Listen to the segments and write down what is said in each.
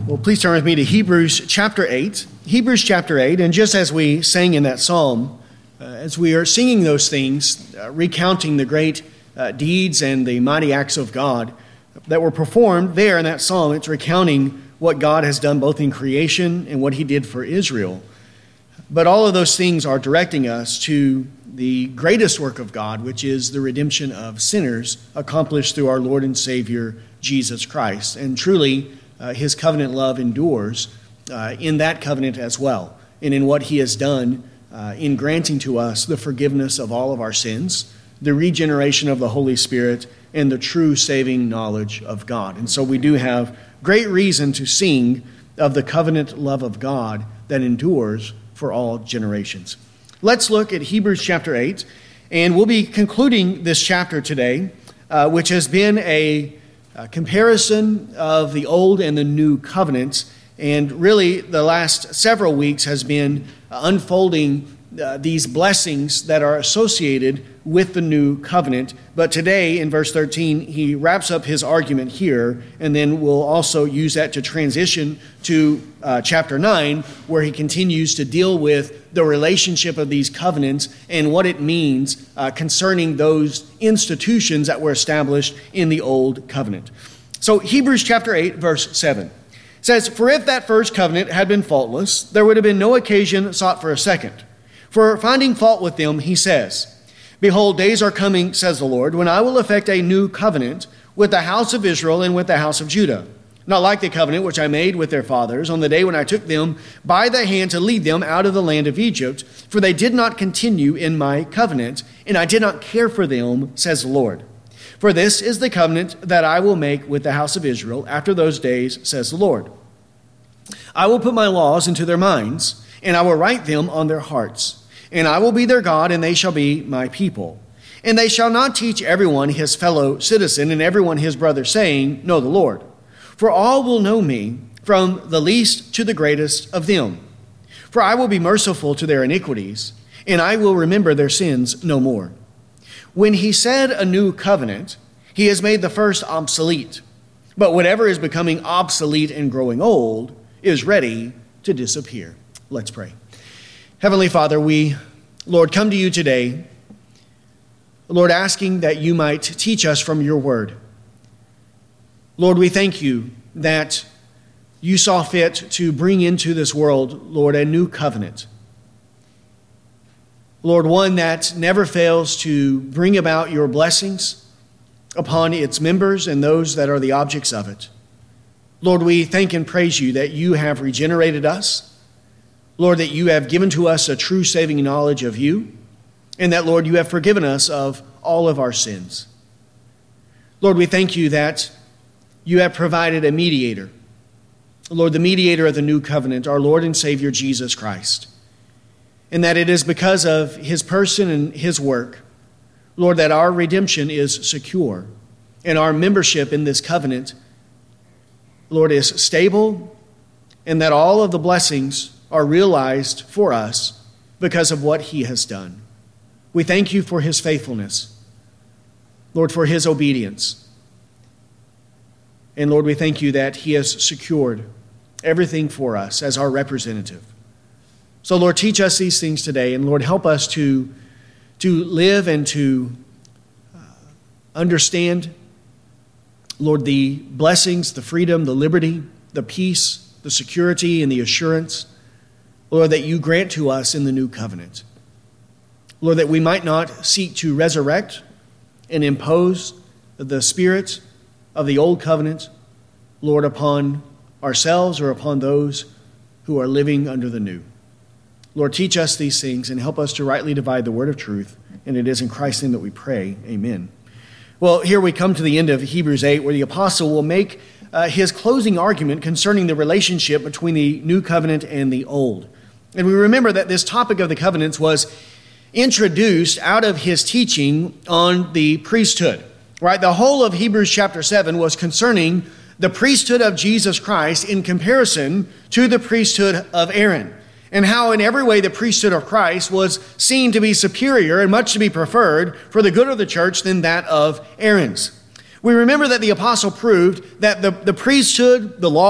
Well, please turn with me to Hebrews chapter 8. Hebrews chapter 8, and just as we sang in that psalm, as we are singing those things, recounting the great deeds and the mighty acts of God that were performed there in that psalm, it's recounting what God has done both in creation and what he did for Israel. But all of those things are directing us to the greatest work of God, which is the redemption of sinners accomplished through our Lord and Savior, Jesus Christ. And truly, his covenant love endures in that covenant as well, and in what he has done in granting to us the forgiveness of all of our sins, the regeneration of the Holy Spirit, and the true saving knowledge of God. And so we do have great reason to sing of the covenant love of God that endures for all generations. Let's look at Hebrews chapter 8, and we'll be concluding this chapter today, which has been a comparison of the old and the new covenants, and really the last several weeks has been unfolding these blessings that are associated with the new covenant. But today in verse 13 he wraps up his argument here, and then we'll also use that to transition to chapter 9, where he continues to deal with the relationship of these covenants and what it means concerning those institutions that were established in the old covenant. So Hebrews chapter 8 verse 7 says, "For if that first covenant had been faultless, there would have been no occasion sought for a second. For finding fault with them, he says, Behold, days are coming, says the Lord, when I will effect a new covenant with the house of Israel and with the house of Judah. Not like the covenant which I made with their fathers on the day when I took them by the hand to lead them out of the land of Egypt, for they did not continue in my covenant, and I did not care for them, says the Lord. For this is the covenant that I will make with the house of Israel after those days, says the Lord. I will put my laws into their minds, and I will write them on their hearts. And I will be their God, and they shall be my people. And they shall not teach everyone his fellow citizen and everyone his brother, saying, Know the Lord. For all will know me, from the least to the greatest of them. For I will be merciful to their iniquities, and I will remember their sins no more. When he said a new covenant, he has made the first obsolete. But whatever is becoming obsolete and growing old is ready to disappear." Let's pray. Heavenly Father, we, Lord, come to you today, Lord, asking that you might teach us from your word. Lord, we thank you that you saw fit to bring into this world, Lord, a new covenant. Lord, one that never fails to bring about your blessings upon its members and those that are the objects of it. Lord, we thank and praise you that you have regenerated us. Lord, that you have given to us a true saving knowledge of you, and that, Lord, you have forgiven us of all of our sins. Lord, we thank you that you have provided a mediator. Lord, the mediator of the new covenant, our Lord and Savior, Jesus Christ. And that it is because of his person and his work, Lord, that our redemption is secure, and our membership in this covenant, Lord, is stable, and that all of the blessings are realized for us because of what he has done. We thank you for his faithfulness, Lord, for his obedience. And Lord, we thank you that he has secured everything for us as our representative. So Lord, teach us these things today, and Lord, help us to live and to understand, Lord, the blessings, the freedom, the liberty, the peace, the security, and the assurance, Lord, that you grant to us in the new covenant. Lord, that we might not seek to resurrect and impose the spirit of the old covenant, Lord, upon ourselves or upon those who are living under the new. Lord, teach us these things and help us to rightly divide the word of truth. And it is in Christ's name that we pray. Amen. Well, here we come to the end of Hebrews 8, where the apostle will make his closing argument concerning the relationship between the new covenant and the old. And we remember that this topic of the covenants was introduced out of his teaching on the priesthood, right? The whole of Hebrews chapter 7 was concerning the priesthood of Jesus Christ in comparison to the priesthood of Aaron, and how in every way the priesthood of Christ was seen to be superior and much to be preferred for the good of the church than that of Aaron's. We remember that the apostle proved that the priesthood, the law,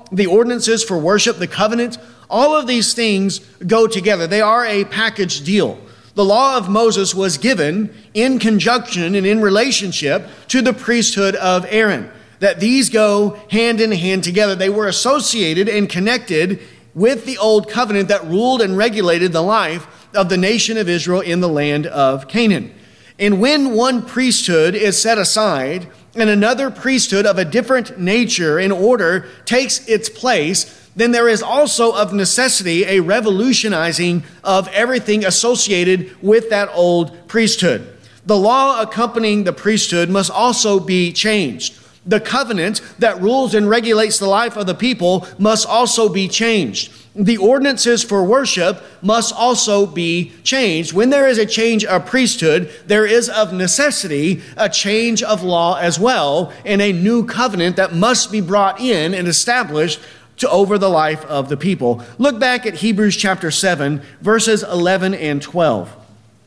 the ordinances for worship, the covenant, all of these things go together. They are a package deal. The law of Moses was given in conjunction and in relationship to the priesthood of Aaron, that these go hand in hand together. They were associated and connected with the old covenant that ruled and regulated the life of the nation of Israel in the land of Canaan. And when one priesthood is set aside and another priesthood of a different nature and order takes its place, then there is also of necessity a revolutionizing of everything associated with that old priesthood. The law accompanying the priesthood must also be changed. The covenant that rules and regulates the life of the people must also be changed. The ordinances for worship must also be changed. When there is a change of priesthood, there is of necessity a change of law as well, and a new covenant that must be brought in and established over the life of the people. Look back at Hebrews chapter 7, verses 11 and 12.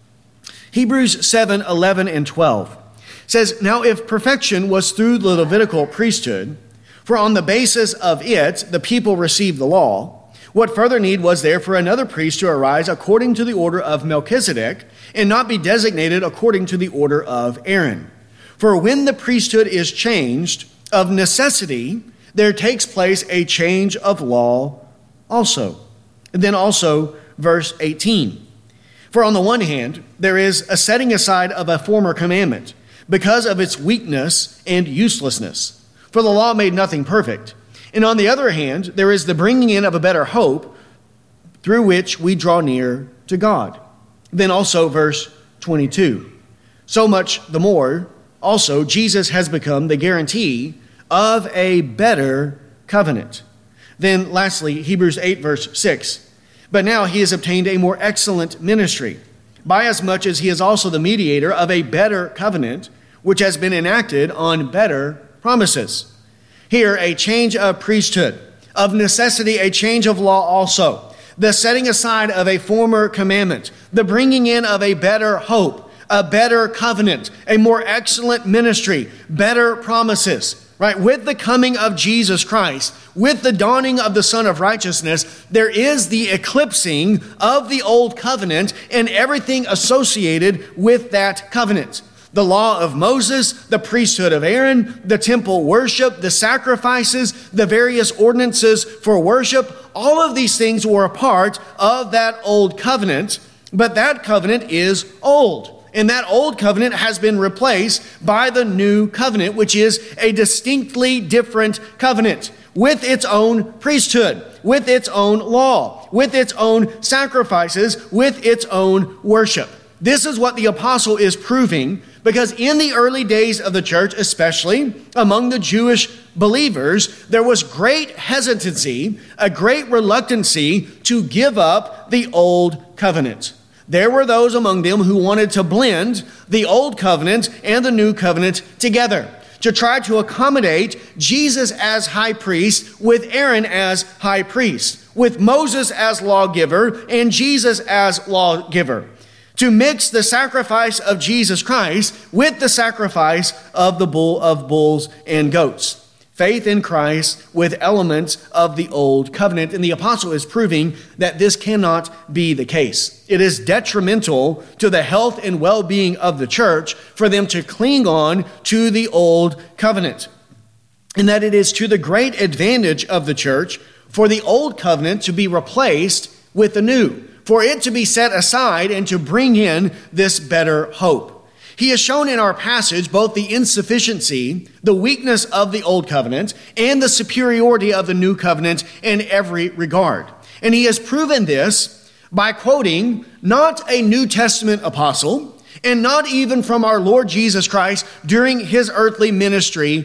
Hebrews 7, 11 and 12 says, "Now if perfection was through the Levitical priesthood, for on the basis of it the people received the law, what further need was there for another priest to arise according to the order of Melchizedek, and not be designated according to the order of Aaron? For when the priesthood is changed, of necessity there takes place a change of law also." And then also verse 18. "For on the one hand, there is a setting aside of a former commandment, because of its weakness and uselessness. For the law made nothing perfect. And on the other hand, there is the bringing in of a better hope, through which we draw near to God." Then also verse 22. "So much the more, also, Jesus has become the guarantee of a better covenant." Then lastly, Hebrews 8 verse 6. "But now he has obtained a more excellent ministry, by as much as he is also the mediator of a better covenant, which has been enacted on better promises." Here, a change of priesthood, of necessity, a change of law also, the setting aside of a former commandment, the bringing in of a better hope, a better covenant, a more excellent ministry, better promises. Right? With the coming of Jesus Christ, with the dawning of the Son of Righteousness, there is the eclipsing of the old covenant and everything associated with that covenant. The law of Moses, the priesthood of Aaron, the temple worship, the sacrifices, the various ordinances for worship, all of these things were a part of that old covenant, but that covenant is old. And that old covenant has been replaced by the new covenant, which is a distinctly different covenant with its own priesthood, with its own law, with its own sacrifices, with its own worship. This is what the apostle is proving, because in the early days of the church, especially among the Jewish believers, there was great hesitancy, a great reluctancy to give up the old covenant. There were those among them who wanted to blend the old covenant and the new covenant together, to try to accommodate Jesus as high priest with Aaron as high priest, with Moses as lawgiver and Jesus as lawgiver, to mix the sacrifice of Jesus Christ with the sacrifice of the bull of bulls and goats. Faith in Christ with elements of the old covenant. And the apostle is proving that this cannot be the case. It is detrimental to the health and well-being of the church for them to cling on to the old covenant. And that it is to the great advantage of the church for the old covenant to be replaced with the new, for it to be set aside and to bring in this better hope. He has shown in our passage both the insufficiency, the weakness of the old covenant, and the superiority of the new covenant in every regard. And he has proven this by quoting not a New Testament apostle, and not even from our Lord Jesus Christ during his earthly ministry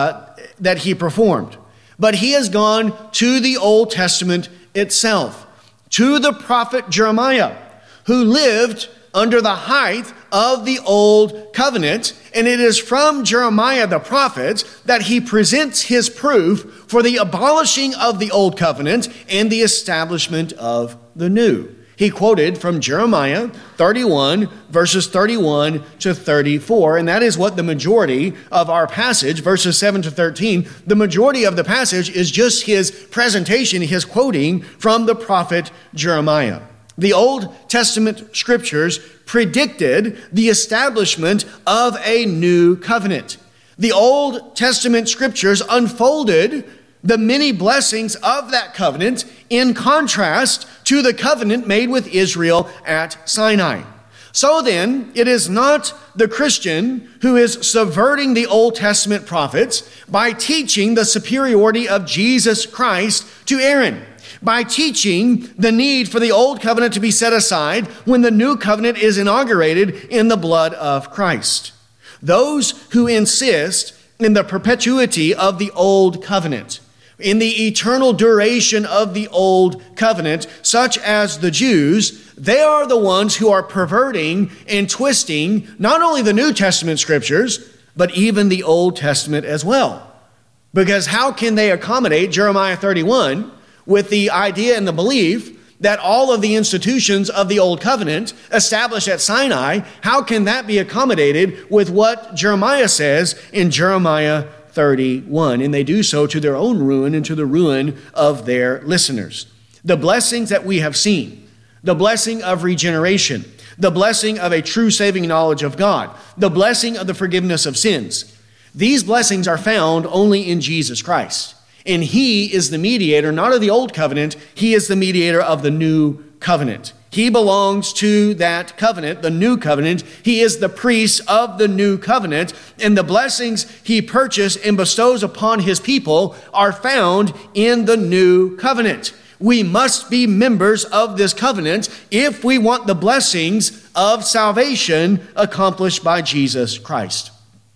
that he performed. But he has gone to the Old Testament itself, to the prophet Jeremiah, who lived under the height of the old covenant. And it is from Jeremiah the prophet that he presents his proof for the abolishing of the old covenant and the establishment of the new. He quoted from Jeremiah 31, verses 31 to 34, and that is what the majority of our passage, verses 7 to 13, the majority of the passage is just his presentation, his quoting from the prophet Jeremiah. The Old Testament scriptures predicted the establishment of a new covenant. The Old Testament scriptures unfolded the many blessings of that covenant in contrast to the covenant made with Israel at Sinai. So then, it is not the Christian who is subverting the Old Testament prophets by teaching the superiority of Jesus Christ to Aaron, by teaching the need for the old covenant to be set aside when the new covenant is inaugurated in the blood of Christ. Those who insist in the perpetuity of the old covenant, in the eternal duration of the old covenant, such as the Jews, they are the ones who are perverting and twisting not only the New Testament scriptures, but even the Old Testament as well. Because how can they accommodate Jeremiah 31 with the idea and the belief that all of the institutions of the Old Covenant established at Sinai, how can that be accommodated with what Jeremiah says in Jeremiah 31? And they do so to their own ruin and to the ruin of their listeners. The blessings that we have seen, the blessing of regeneration, the blessing of a true saving knowledge of God, the blessing of the forgiveness of sins, these blessings are found only in Jesus Christ. And he is the mediator, not of the old covenant, he is the mediator of the new covenant. He belongs to that covenant, the new covenant. He is the priest of the new covenant, and the blessings he purchased and bestows upon his people are found in the new covenant. We must be members of this covenant if we want the blessings of salvation accomplished by Jesus Christ.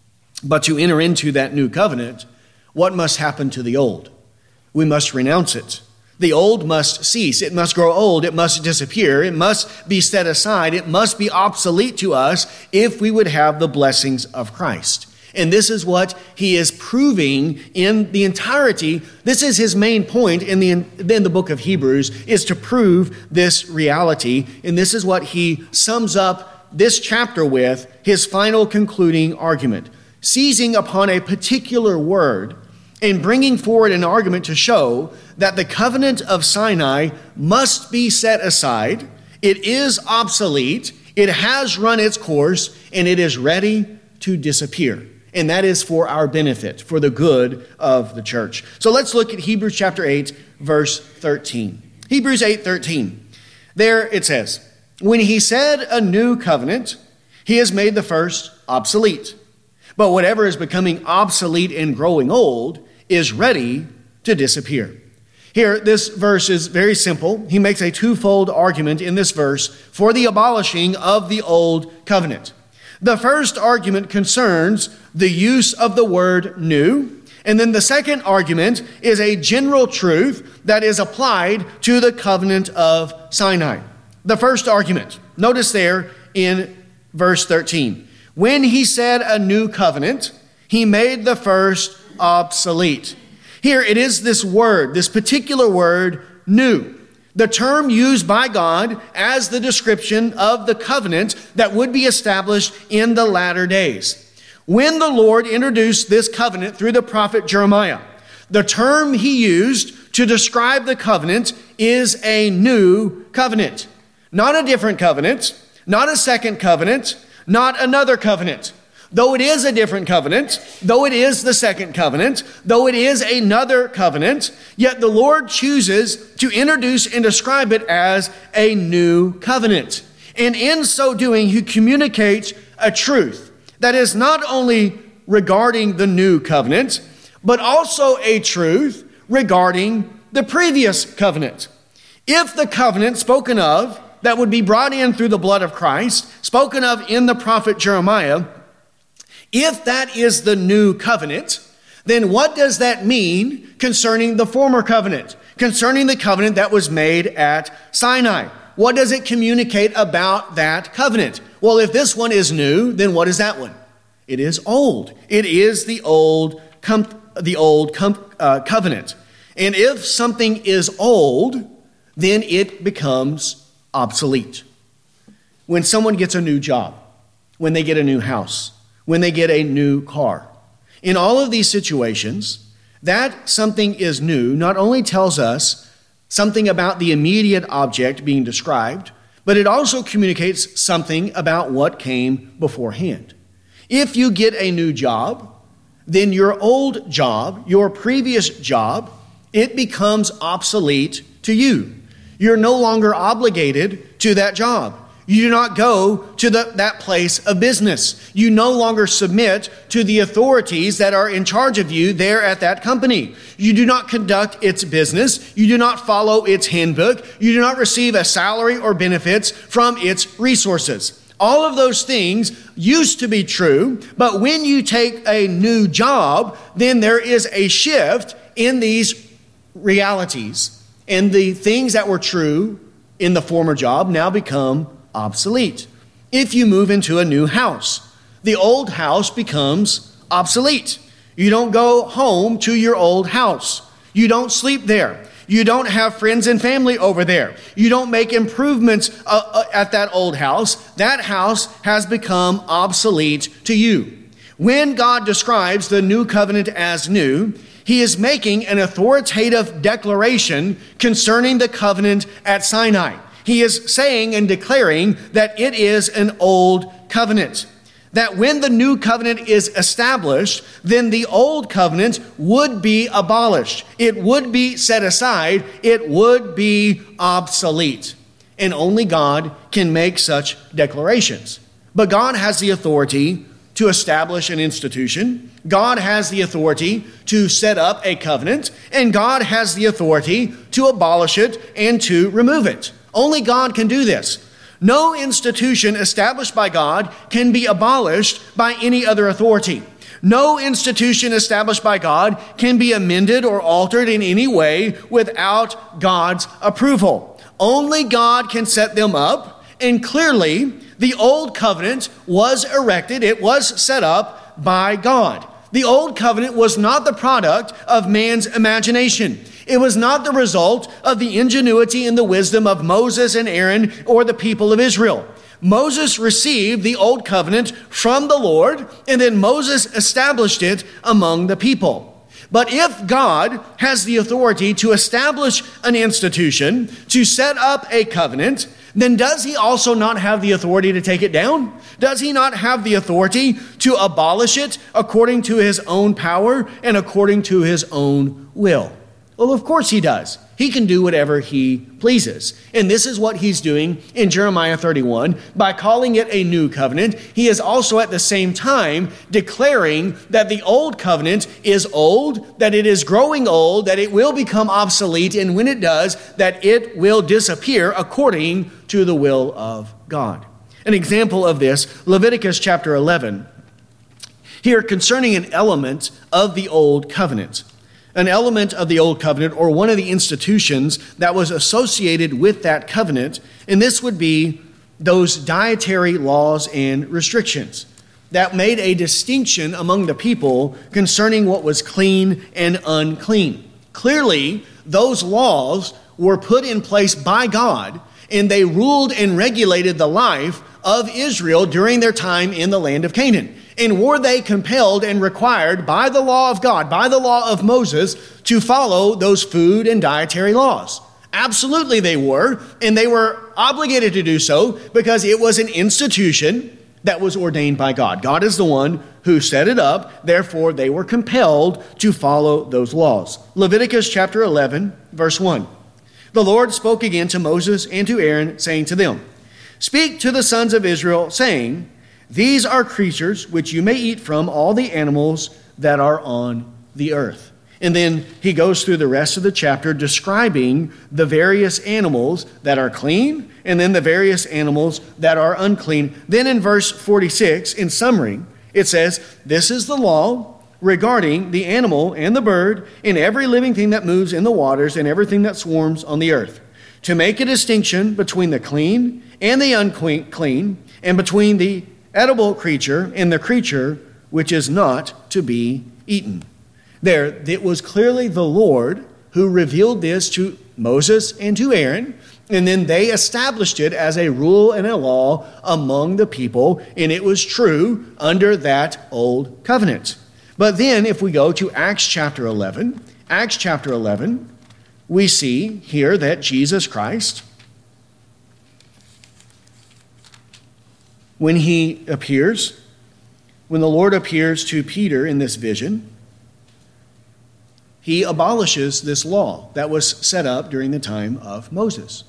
But to enter into that new covenant, what must happen to the old? We must renounce it. The old must cease. It must grow old. It must disappear. It must be set aside. It must be obsolete to us if we would have the blessings of Christ. And this is what he is proving in the entirety. This is his main point in the book of Hebrews, is to prove this reality. And this is what he sums up this chapter with, his final concluding argument. Seizing upon a particular word and bringing forward an argument to show that the covenant of Sinai must be set aside, it is obsolete, it has run its course, and it is ready to disappear. And that is for our benefit, for the good of the church. So let's look at Hebrews chapter 8, verse 13. Hebrews 8:13. There it says, "When he said a new covenant, he has made the first obsolete. But whatever is becoming obsolete and growing old is ready to disappear." Here, this verse is very simple. He makes a twofold argument in this verse for the abolishing of the old covenant. The first argument concerns the use of the word new, and then the second argument is a general truth that is applied to the covenant of Sinai. The first argument, notice there in verse 13. When he said a new covenant, he made the first obsolete. Here it is this word, this particular word, new. The term used by God as the description of the covenant that would be established in the latter days. When the Lord introduced this covenant through the prophet Jeremiah, the term he used to describe the covenant is a new covenant. Not a different covenant, not a second covenant, not another covenant. Though it is a different covenant, though it is the second covenant, though it is another covenant, yet the Lord chooses to introduce and describe it as a new covenant. And in so doing, he communicates a truth that is not only regarding the new covenant, but also a truth regarding the previous covenant. If the covenant spoken of that would be brought in through the blood of Christ, spoken of in the prophet Jeremiah, if that is the new covenant, then what does that mean concerning the former covenant, concerning the covenant that was made at Sinai? What does it communicate about that covenant? Well, if this one is new, then what is that one? It is old. It is the old covenant. And if something is old, then it becomes obsolete. When someone gets a new job, when they get a new house, when they get a new car, in all of these situations, that something is new not only tells us something about the immediate object being described, but it also communicates something about what came beforehand. If you get a new job, then your old job, your previous job, it becomes obsolete to you. You're no longer obligated to that job. You do not go to that place of business. You no longer submit to the authorities that are in charge of you there at that company. You do not conduct its business. You do not follow its handbook. You do not receive a salary or benefits from its resources. All of those things used to be true, but when you take a new job, then there is a shift in these realities. And the things that were true in the former job now become obsolete. If you move into a new house, the old house becomes obsolete. You don't go home to your old house. You don't sleep there. You don't have friends and family over there. You don't make improvements at that old house. That house has become obsolete to you. When God describes the new covenant as new, he is making an authoritative declaration concerning the covenant at Sinai. He is saying and declaring that it is an old covenant. That when the new covenant is established, then the old covenant would be abolished. It would be set aside. It would be obsolete. And only God can make such declarations. But God has the authority to establish an institution. God has the authority to set up a covenant. And God has the authority to abolish it and to remove it. Only God can do this. No institution established by God can be abolished by any other authority. No institution established by God can be amended or altered in any way without God's approval. Only God can set them up, and clearly the old covenant was erected, it was set up by God. The old covenant was not the product of man's imagination. It was not the result of the ingenuity and the wisdom of Moses and Aaron or the people of Israel. Moses received the old covenant from the Lord, and then Moses established it among the people. But if God has the authority to establish an institution, to set up a covenant, then does he also not have the authority to take it down? Does he not have the authority to abolish it according to his own power and according to his own will? Well, of course he does. He can do whatever he pleases. And this is what he's doing in Jeremiah 31. By calling it a new covenant, he is also at the same time declaring that the old covenant is old, that it is growing old, that it will become obsolete, and when it does, that it will disappear according to the will of God. An example of this, Leviticus chapter 11. Here, concerning an element of the old covenant. An element of the old covenant, or one of the institutions that was associated with that covenant, and this would be those dietary laws and restrictions that made a distinction among the people concerning what was clean and unclean. Clearly, those laws were put in place by God, and they ruled and regulated the life of Israel during their time in the land of Canaan. And were they compelled and required by the law of God, by the law of Moses, to follow those food and dietary laws? Absolutely they were, and they were obligated to do so because it was an institution that was ordained by God. God is the one who set it up, therefore they were compelled to follow those laws. Leviticus chapter 11, verse 1. The Lord spoke again to Moses and to Aaron, saying to them, "Speak to the sons of Israel, saying, These are creatures which you may eat from all the animals that are on the earth." And then he goes through the rest of the chapter describing the various animals that are clean and then the various animals that are unclean. Then in verse 46, in summary, it says, "This is the law regarding the animal and the bird and every living thing that moves in the waters and everything that swarms on the earth, to make a distinction between the clean and the unclean, and between the edible creature and the creature which is not to be eaten." There, it was clearly the Lord who revealed this to Moses and to Aaron, and then they established it as a rule and a law among the people, and it was true under that old covenant. But then if we go to Acts chapter 11, we see here that Jesus Christ, when the Lord appears to Peter in this vision, he abolishes this law that was set up during the time of Moses.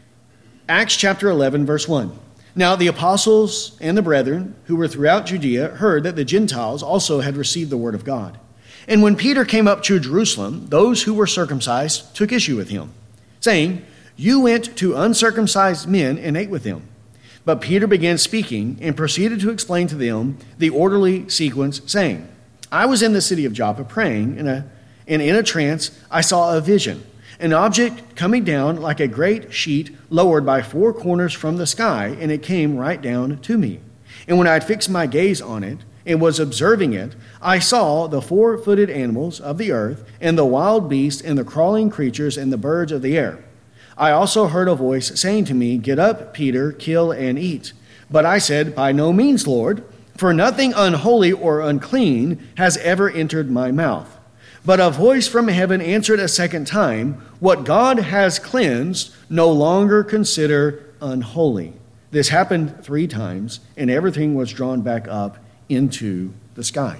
Acts chapter 11, verse 1. Now the apostles and the brethren who were throughout Judea heard that the Gentiles also had received the word of God. And when Peter came up to Jerusalem, those who were circumcised took issue with him, saying, "You went to uncircumcised men and ate with them." But Peter began speaking and proceeded to explain to them the orderly sequence, saying, "I was in the city of Joppa praying, and in a trance I saw a vision, an object coming down like a great sheet lowered by four corners from the sky, and it came right down to me. And when I had fixed my gaze on it and was observing it, I saw the four-footed animals of the earth, and the wild beasts, and the crawling creatures, and the birds of the air. I also heard a voice saying to me, 'Get up, Peter, kill and eat.' But I said, 'By no means, Lord, for nothing unholy or unclean has ever entered my mouth.' But a voice from heaven answered a second time, 'What God has cleansed, no longer consider unholy.' This happened 3 times, and everything was drawn back up into the sky."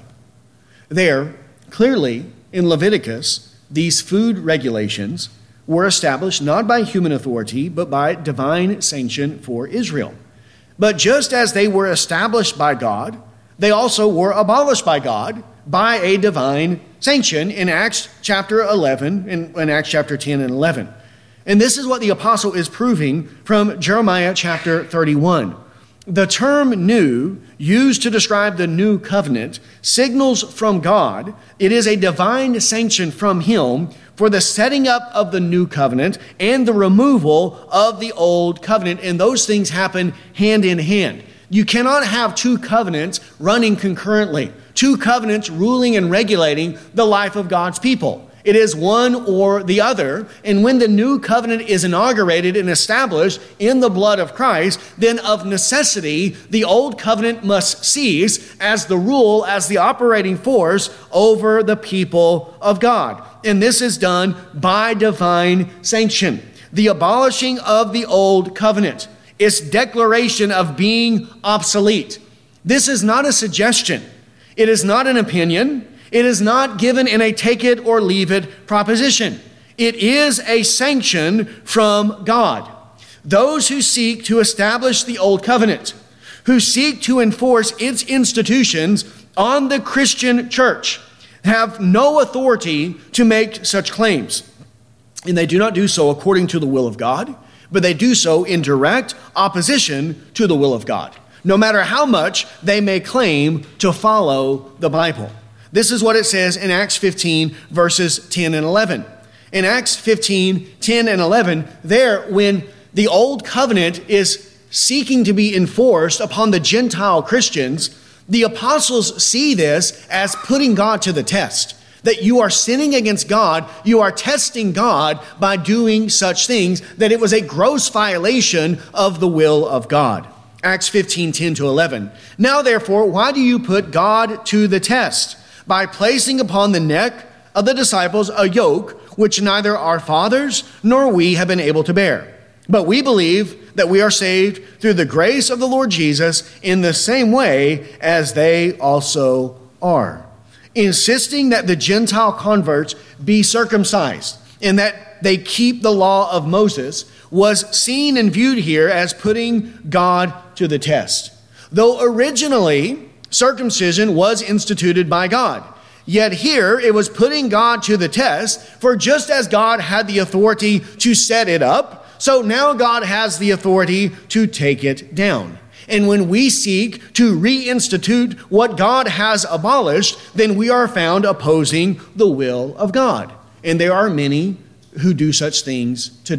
There, clearly in Leviticus, these food regulations were established not by human authority, but by divine sanction for Israel. But just as they were established by God, they also were abolished by God by a divine sanction in Acts chapter 11, in Acts chapter 10 and 11. And this is what the apostle is proving from Jeremiah chapter 31. The term new, used to describe the new covenant, signals from God. It is a divine sanction from him for the setting up of the new covenant and the removal of the old covenant. And those things happen hand in hand. You cannot have 2 covenants running concurrently, 2 covenants ruling and regulating the life of God's people. It is one or the other. And when the new covenant is inaugurated and established in the blood of Christ, then of necessity, the old covenant must cease as the rule, as the operating force over the people of God. And this is done by divine sanction. The abolishing of the old covenant, its declaration of being obsolete. This is not a suggestion. It is not an opinion. It is not given in a take it or leave it proposition. It is a sanction from God. Those who seek to establish the old covenant, who seek to enforce its institutions on the Christian church, have no authority to make such claims. And they do not do so according to the will of God, but they do so in direct opposition to the will of God, no matter how much they may claim to follow the Bible. This is what it says in Acts 15, verses 10 and 11. In Acts 15, 10 and 11, there, when the old covenant is seeking to be enforced upon the Gentile Christians, the apostles see this as putting God to the test. That you are sinning against God, you are testing God by doing such things, that it was a gross violation of the will of God. Acts 15, 10 to 11. Now therefore, why do you put God to the test? By placing upon the neck of the disciples a yoke which neither our fathers nor we have been able to bear. But we believe that we are saved through the grace of the Lord Jesus in the same way as they also are. Insisting that the Gentile converts be circumcised and that they keep the law of Moses was seen and viewed here as putting God to the test. Though originally circumcision was instituted by God, yet here it was putting God to the test, for just as God had the authority to set it up, so now God has the authority to take it down. And when we seek to reinstitute what God has abolished, then we are found opposing the will of God. And there are many who do such things today.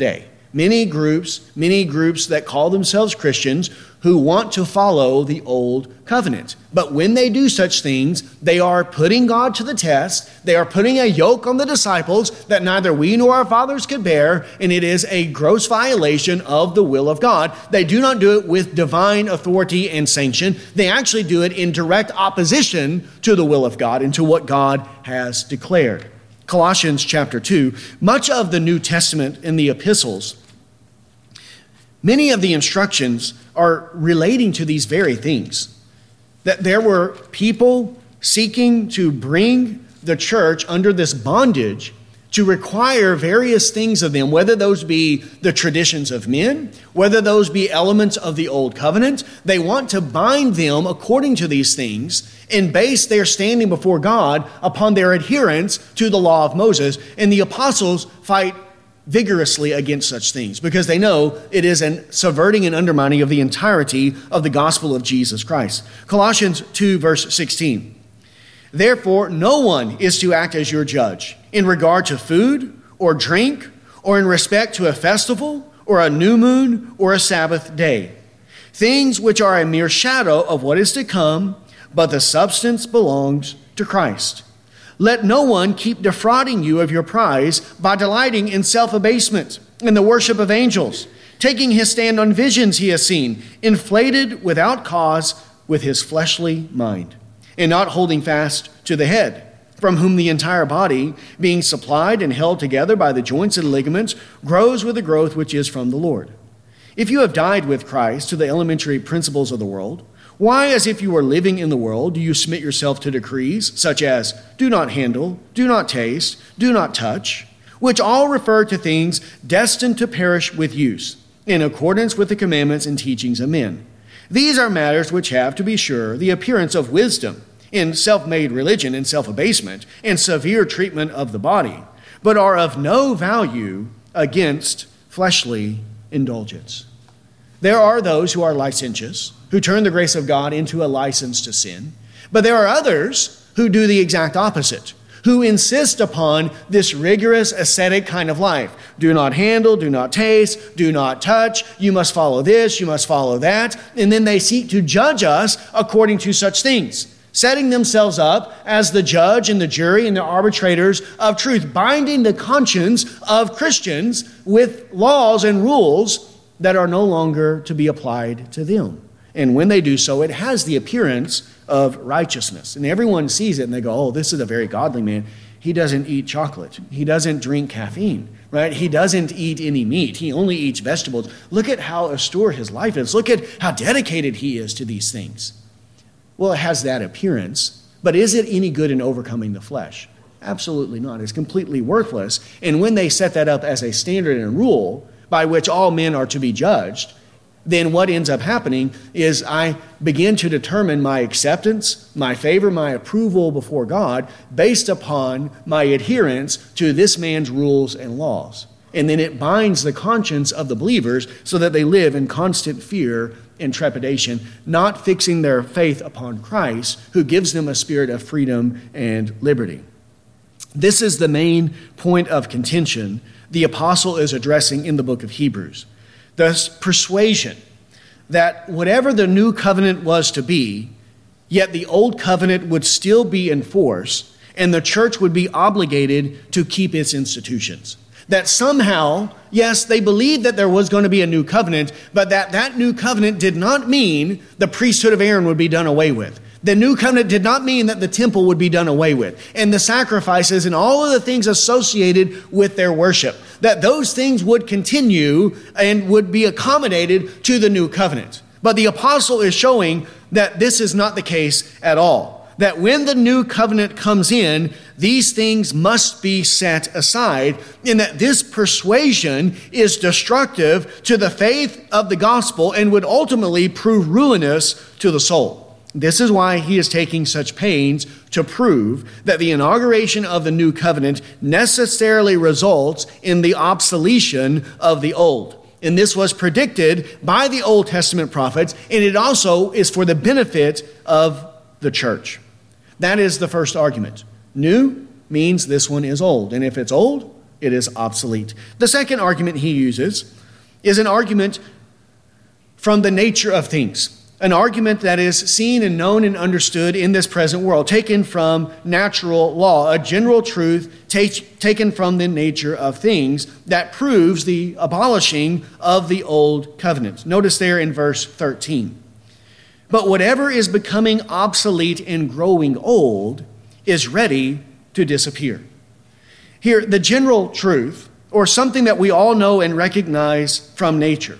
Many groups that call themselves Christians who want to follow the old covenant. But when they do such things, they are putting God to the test. They are putting a yoke on the disciples that neither we nor our fathers could bear, and it is a gross violation of the will of God. They do not do it with divine authority and sanction. They actually do it in direct opposition to the will of God and to what God has declared. Colossians chapter 2, much of the New Testament in the epistles, many of the instructions are relating to these very things. That there were people seeking to bring the church under this bondage to require various things of them, whether those be the traditions of men, whether those be elements of the old covenant. They want to bind them according to these things and base their standing before God upon their adherence to the law of Moses. And the apostles fight vigorously against such things because they know it is an subverting and undermining of the entirety of the gospel of Jesus Christ. Colossians 2 verse 16. Therefore, no one is to act as your judge in regard to food or drink or in respect to a festival or a new moon or a Sabbath day, things which are a mere shadow of what is to come, but the substance belongs to Christ. Let no one keep defrauding you of your prize by delighting in self-abasement, in the worship of angels, taking his stand on visions he has seen, inflated without cause with his fleshly mind, and not holding fast to the head, from whom the entire body, being supplied and held together by the joints and ligaments, grows with the growth which is from the Lord. If you have died with Christ to the elementary principles of the world, why, as if you were living in the world, do you submit yourself to decrees such as do not handle, do not taste, do not touch, which all refer to things destined to perish with use, in accordance with the commandments and teachings of men? These are matters which have, to be sure, the appearance of wisdom in self-made religion and self-abasement and severe treatment of the body, but are of no value against fleshly indulgence. There are those who are licentious, who turn the grace of God into a license to sin. But there are others who do the exact opposite, who insist upon this rigorous ascetic kind of life. Do not handle, do not taste, do not touch. You must follow this, you must follow that. And then they seek to judge us according to such things, setting themselves up as the judge and the jury and the arbitrators of truth, binding the conscience of Christians with laws and rules that are no longer to be applied to them. And when they do so, it has the appearance of righteousness. And everyone sees it and they go, oh, this is a very godly man. He doesn't eat chocolate. He doesn't drink caffeine, right? He doesn't eat any meat. He only eats vegetables. Look at how austere his life is. Look at how dedicated he is to these things. Well, it has that appearance, but is it any good in overcoming the flesh? Absolutely not. It's completely worthless. And when they set that up as a standard and rule by which all men are to be judged, then what ends up happening is I begin to determine my acceptance, my favor, my approval before God based upon my adherence to this man's rules and laws. And then it binds the conscience of the believers so that they live in constant fear and trepidation, not fixing their faith upon Christ, who gives them a spirit of freedom and liberty. This is the main point of contention the apostle is addressing in the book of Hebrews. The persuasion that whatever the new covenant was to be, yet the old covenant would still be in force, and the church would be obligated to keep its institutions. That somehow, yes, they believed that there was going to be a new covenant, but that new covenant did not mean the priesthood of Aaron would be done away with. The new covenant did not mean that the temple would be done away with, and the sacrifices and all of the things associated with their worship, that those things would continue and would be accommodated to the new covenant. But the apostle is showing that this is not the case at all. That when the new covenant comes in, these things must be set aside, and that this persuasion is destructive to the faith of the gospel and would ultimately prove ruinous to the soul. This is why he is taking such pains to prove that the inauguration of the new covenant necessarily results in the obsolescence of the old. And this was predicted by the Old Testament prophets, and it also is for the benefit of the church. That is the first argument. New means this one is old. And if it's old, it is obsolete. The second argument he uses is an argument from the nature of things. An argument that is seen and known and understood in this present world, taken from natural law, a general truth taken from the nature of things that proves the abolishing of the old covenant. Notice there in verse 13. But whatever is becoming obsolete and growing old is ready to disappear. Here, the general truth, or something that we all know and recognize from nature,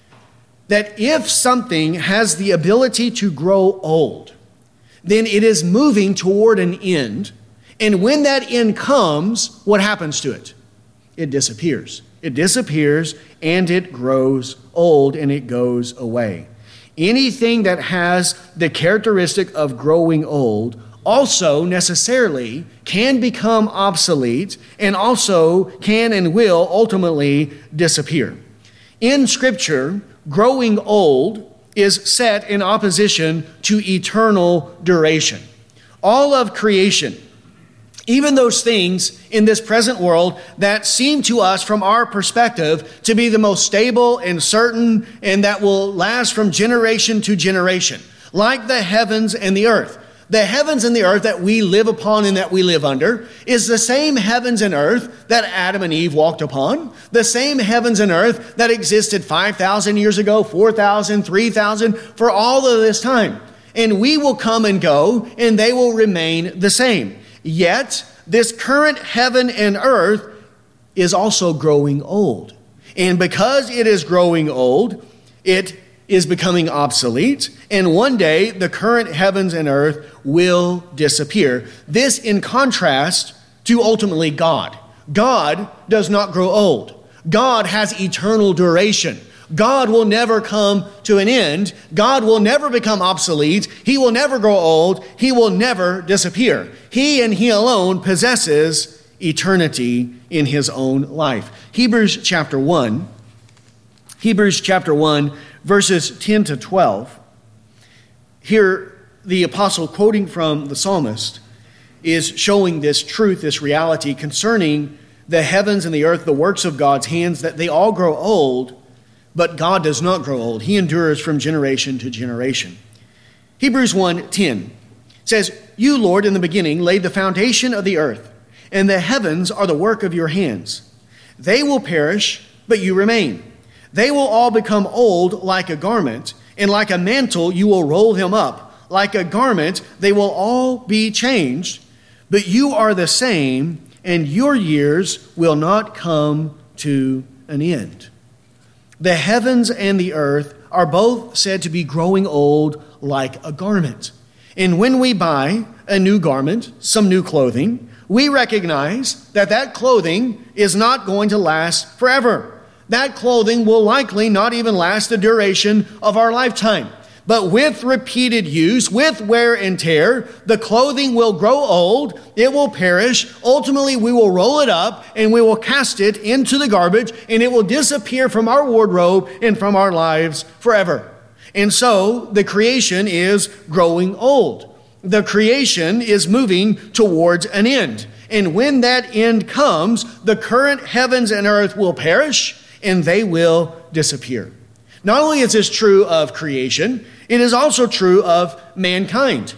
that if something has the ability to grow old, then it is moving toward an end. And when that end comes, what happens to it? It disappears. It disappears and it grows old and it goes away. Anything that has the characteristic of growing old also necessarily can become obsolete and also can and will ultimately disappear. In Scripture, growing old is set in opposition to eternal duration. All of creation, even those things in this present world that seem to us from our perspective to be the most stable and certain and that will last from generation to generation, like the heavens and the earth. The heavens and the earth that we live upon and that we live under is the same heavens and earth that Adam and Eve walked upon, the same heavens and earth that existed 5,000 years ago, 4,000, 3,000, for all of this time. And we will come and go, and they will remain the same. Yet, this current heaven and earth is also growing old. And because it is growing old, it is becoming obsolete, and one day the current heavens and earth will disappear. This in contrast to ultimately God. God does not grow old. God has eternal duration. God will never come to an end. God will never become obsolete. He will never grow old. He will never disappear. He and He alone possesses eternity in His own life. Hebrews chapter 1, verses 10 to 12. Here, the apostle, quoting from the psalmist, is showing this truth, this reality concerning the heavens and the earth, the works of God's hands, that they all grow old, but God does not grow old. He endures from generation to generation. Hebrews 1:10 says, "You, Lord, in the beginning laid the foundation of the earth, and the heavens are the work of your hands. They will perish, but you remain. They will all become old like a garment, and like a mantle you will roll them up. Like a garment they will all be changed, but you are the same, and your years will not come to an end." The heavens and the earth are both said to be growing old like a garment. And when we buy a new garment, some new clothing, we recognize that that clothing is not going to last forever. That clothing will likely not even last the duration of our lifetime. But with repeated use, with wear and tear, the clothing will grow old, it will perish, ultimately we will roll it up and we will cast it into the garbage and it will disappear from our wardrobe and from our lives forever. And so the creation is growing old. The creation is moving towards an end. And when that end comes, the current heavens and earth will perish and they will disappear. Not only is this true of creation, it is also true of mankind.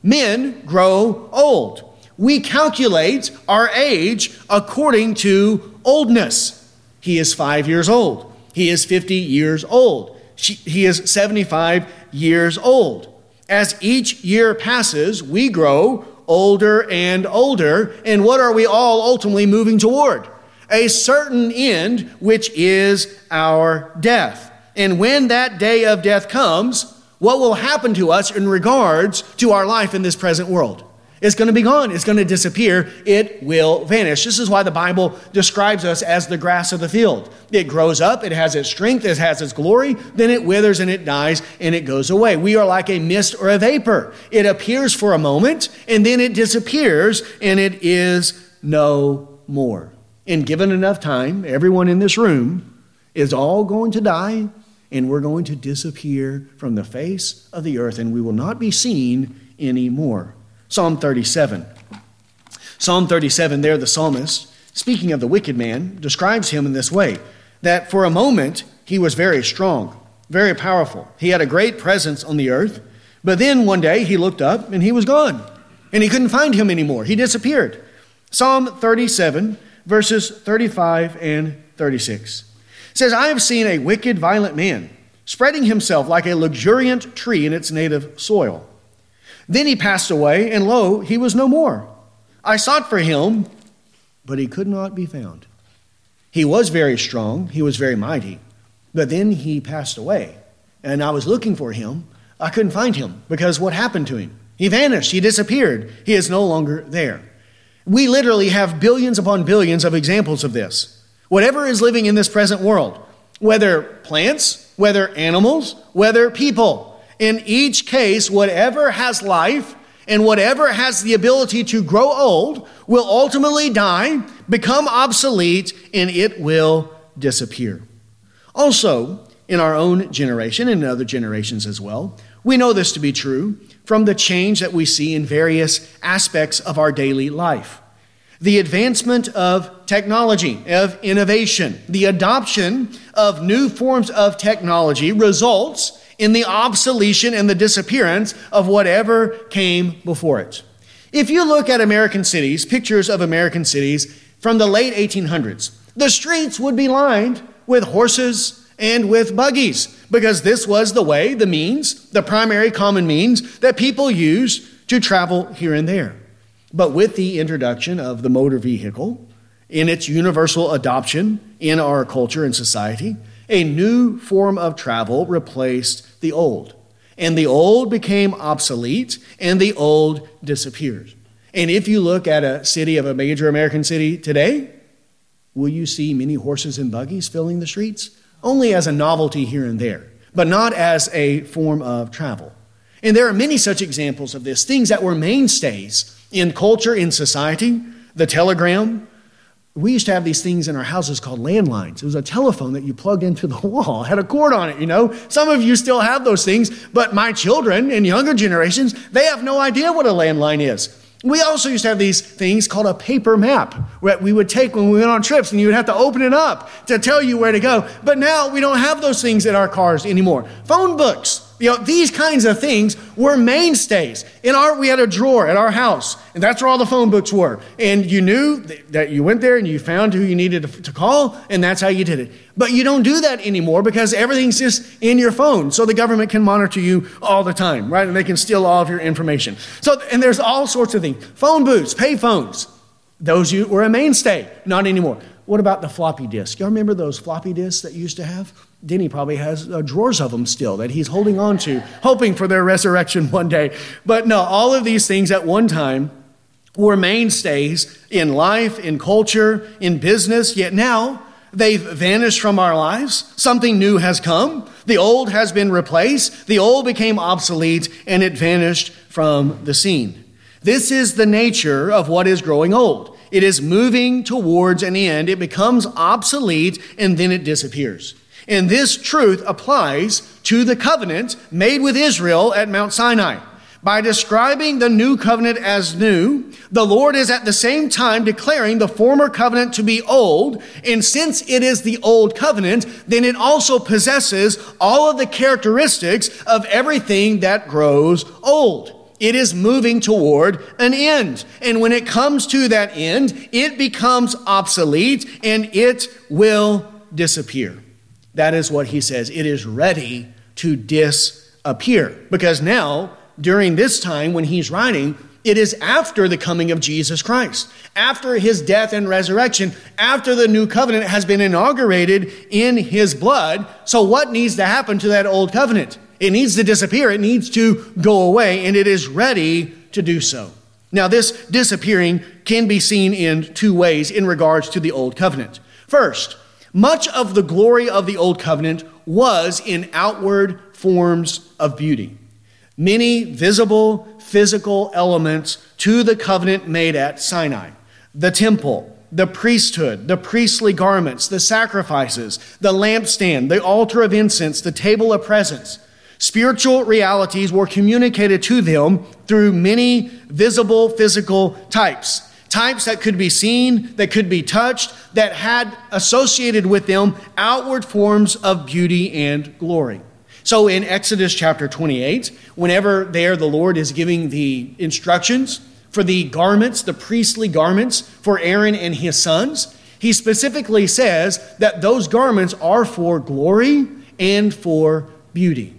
Men grow old. We calculate our age according to oldness. He is 5 years old. He is 50 years old. He is 75 years old. As each year passes, we grow older and older. And what are we all ultimately moving toward? A certain end, which is our death. And when that day of death comes, what will happen to us in regards to our life in this present world? It's going to be gone. It's going to disappear. It will vanish. This is why the Bible describes us as the grass of the field. It grows up, it has its strength, it has its glory, then it withers and it dies and it goes away. We are like a mist or a vapor. It appears for a moment and then it disappears and it is no more. And given enough time, everyone in this room is all going to die and we're going to disappear from the face of the earth and we will not be seen anymore. Psalm 37. Psalm 37, there the psalmist speaking of the wicked man, describes him in this way, that for a moment he was very strong, very powerful. He had a great presence on the earth, but then one day he looked up and he was gone, and he couldn't find him anymore. He disappeared. Psalm 37, verses 35 and 36 says, I have seen a wicked, violent man spreading himself like a luxuriant tree in its native soil. Then he passed away, and lo, he was no more. I sought for him, but he could not be found. He was very strong, he was very mighty, but then he passed away, and I was looking for him. I couldn't find him, because what happened to him? He vanished, he disappeared, he is no longer there. We literally have billions upon billions of examples of this. Whatever is living in this present world, whether plants, whether animals, whether people, in each case, whatever has life and whatever has the ability to grow old will ultimately die, become obsolete, and it will disappear. Also, in our own generation and in other generations as well, we know this to be true from the change that we see in various aspects of our daily life. The advancement of technology, of innovation, the adoption of new forms of technology results in the obsolescence and the disappearance of whatever came before it. If you look at American cities, pictures of American cities from the late 1800s, the streets would be lined with horses and with buggies, because this was the way, the means, the primary common means that people used to travel here and there. But with the introduction of the motor vehicle, in its universal adoption in our culture and society, a new form of travel replaced the old. And the old became obsolete, and the old disappeared. And if you look at a city of a major American city today, will you see many horses and buggies filling the streets? Only as a novelty here and there, but not as a form of travel. And there are many such examples of this, things that were mainstays in culture, in society. The telegram. We used to have these things in our houses called landlines. It was a telephone that you plugged into the wall, had a cord on it, you know. Some of you still have those things, but my children and younger generations, they have no idea what a landline is. We also used to have these things called a paper map that we would take when we went on trips, and you would have to open it up to tell you where to go. But now we don't have those things in our cars anymore. Phone books. These kinds of things were mainstays. We had a drawer at our house, and that's where all the phone books were. And you knew that you went there and you found who you needed to call, and that's how you did it. But you don't do that anymore because everything's just in your phone. So the government can monitor you all the time, right? And they can steal all of your information. And there's all sorts of things. Phone booths, pay phones. Those were a mainstay. Not anymore. What about the floppy disk? Y'all remember those floppy disks that you used to have? Denny probably has drawers of them still that he's holding on to, hoping for their resurrection one day. But no, all of these things at one time were mainstays in life, in culture, in business, yet now they've vanished from our lives. Something new has come. The old has been replaced. The old became obsolete, and it vanished from the scene. This is the nature of what is growing old. It is moving towards an end. It becomes obsolete, and then it disappears. And this truth applies to the covenant made with Israel at Mount Sinai. By describing the new covenant as new, the Lord is at the same time declaring the former covenant to be old. And since it is the old covenant, then it also possesses all of the characteristics of everything that grows old. It is moving toward an end. And when it comes to that end, it becomes obsolete and it will disappear. That is what he says. It is ready to disappear. Because now, during this time when he's writing, it is after the coming of Jesus Christ, after his death and resurrection, after the new covenant has been inaugurated in his blood. So what needs to happen to that old covenant? It needs to disappear. It needs to go away, and it is ready to do so. Now, this disappearing can be seen in two ways in regards to the old covenant. First, much of the glory of the old covenant was in outward forms of beauty. Many visible, physical elements to the covenant made at Sinai. The temple, the priesthood, the priestly garments, the sacrifices, the lampstand, the altar of incense, the table of presence. Spiritual realities were communicated to them through many visible physical types. types that could be seen, that could be touched, that had associated with them outward forms of beauty and glory. So in Exodus chapter 28, whenever there the Lord is giving the instructions for the garments, the priestly garments for Aaron and his sons, he specifically says that those garments are for glory and for beauty.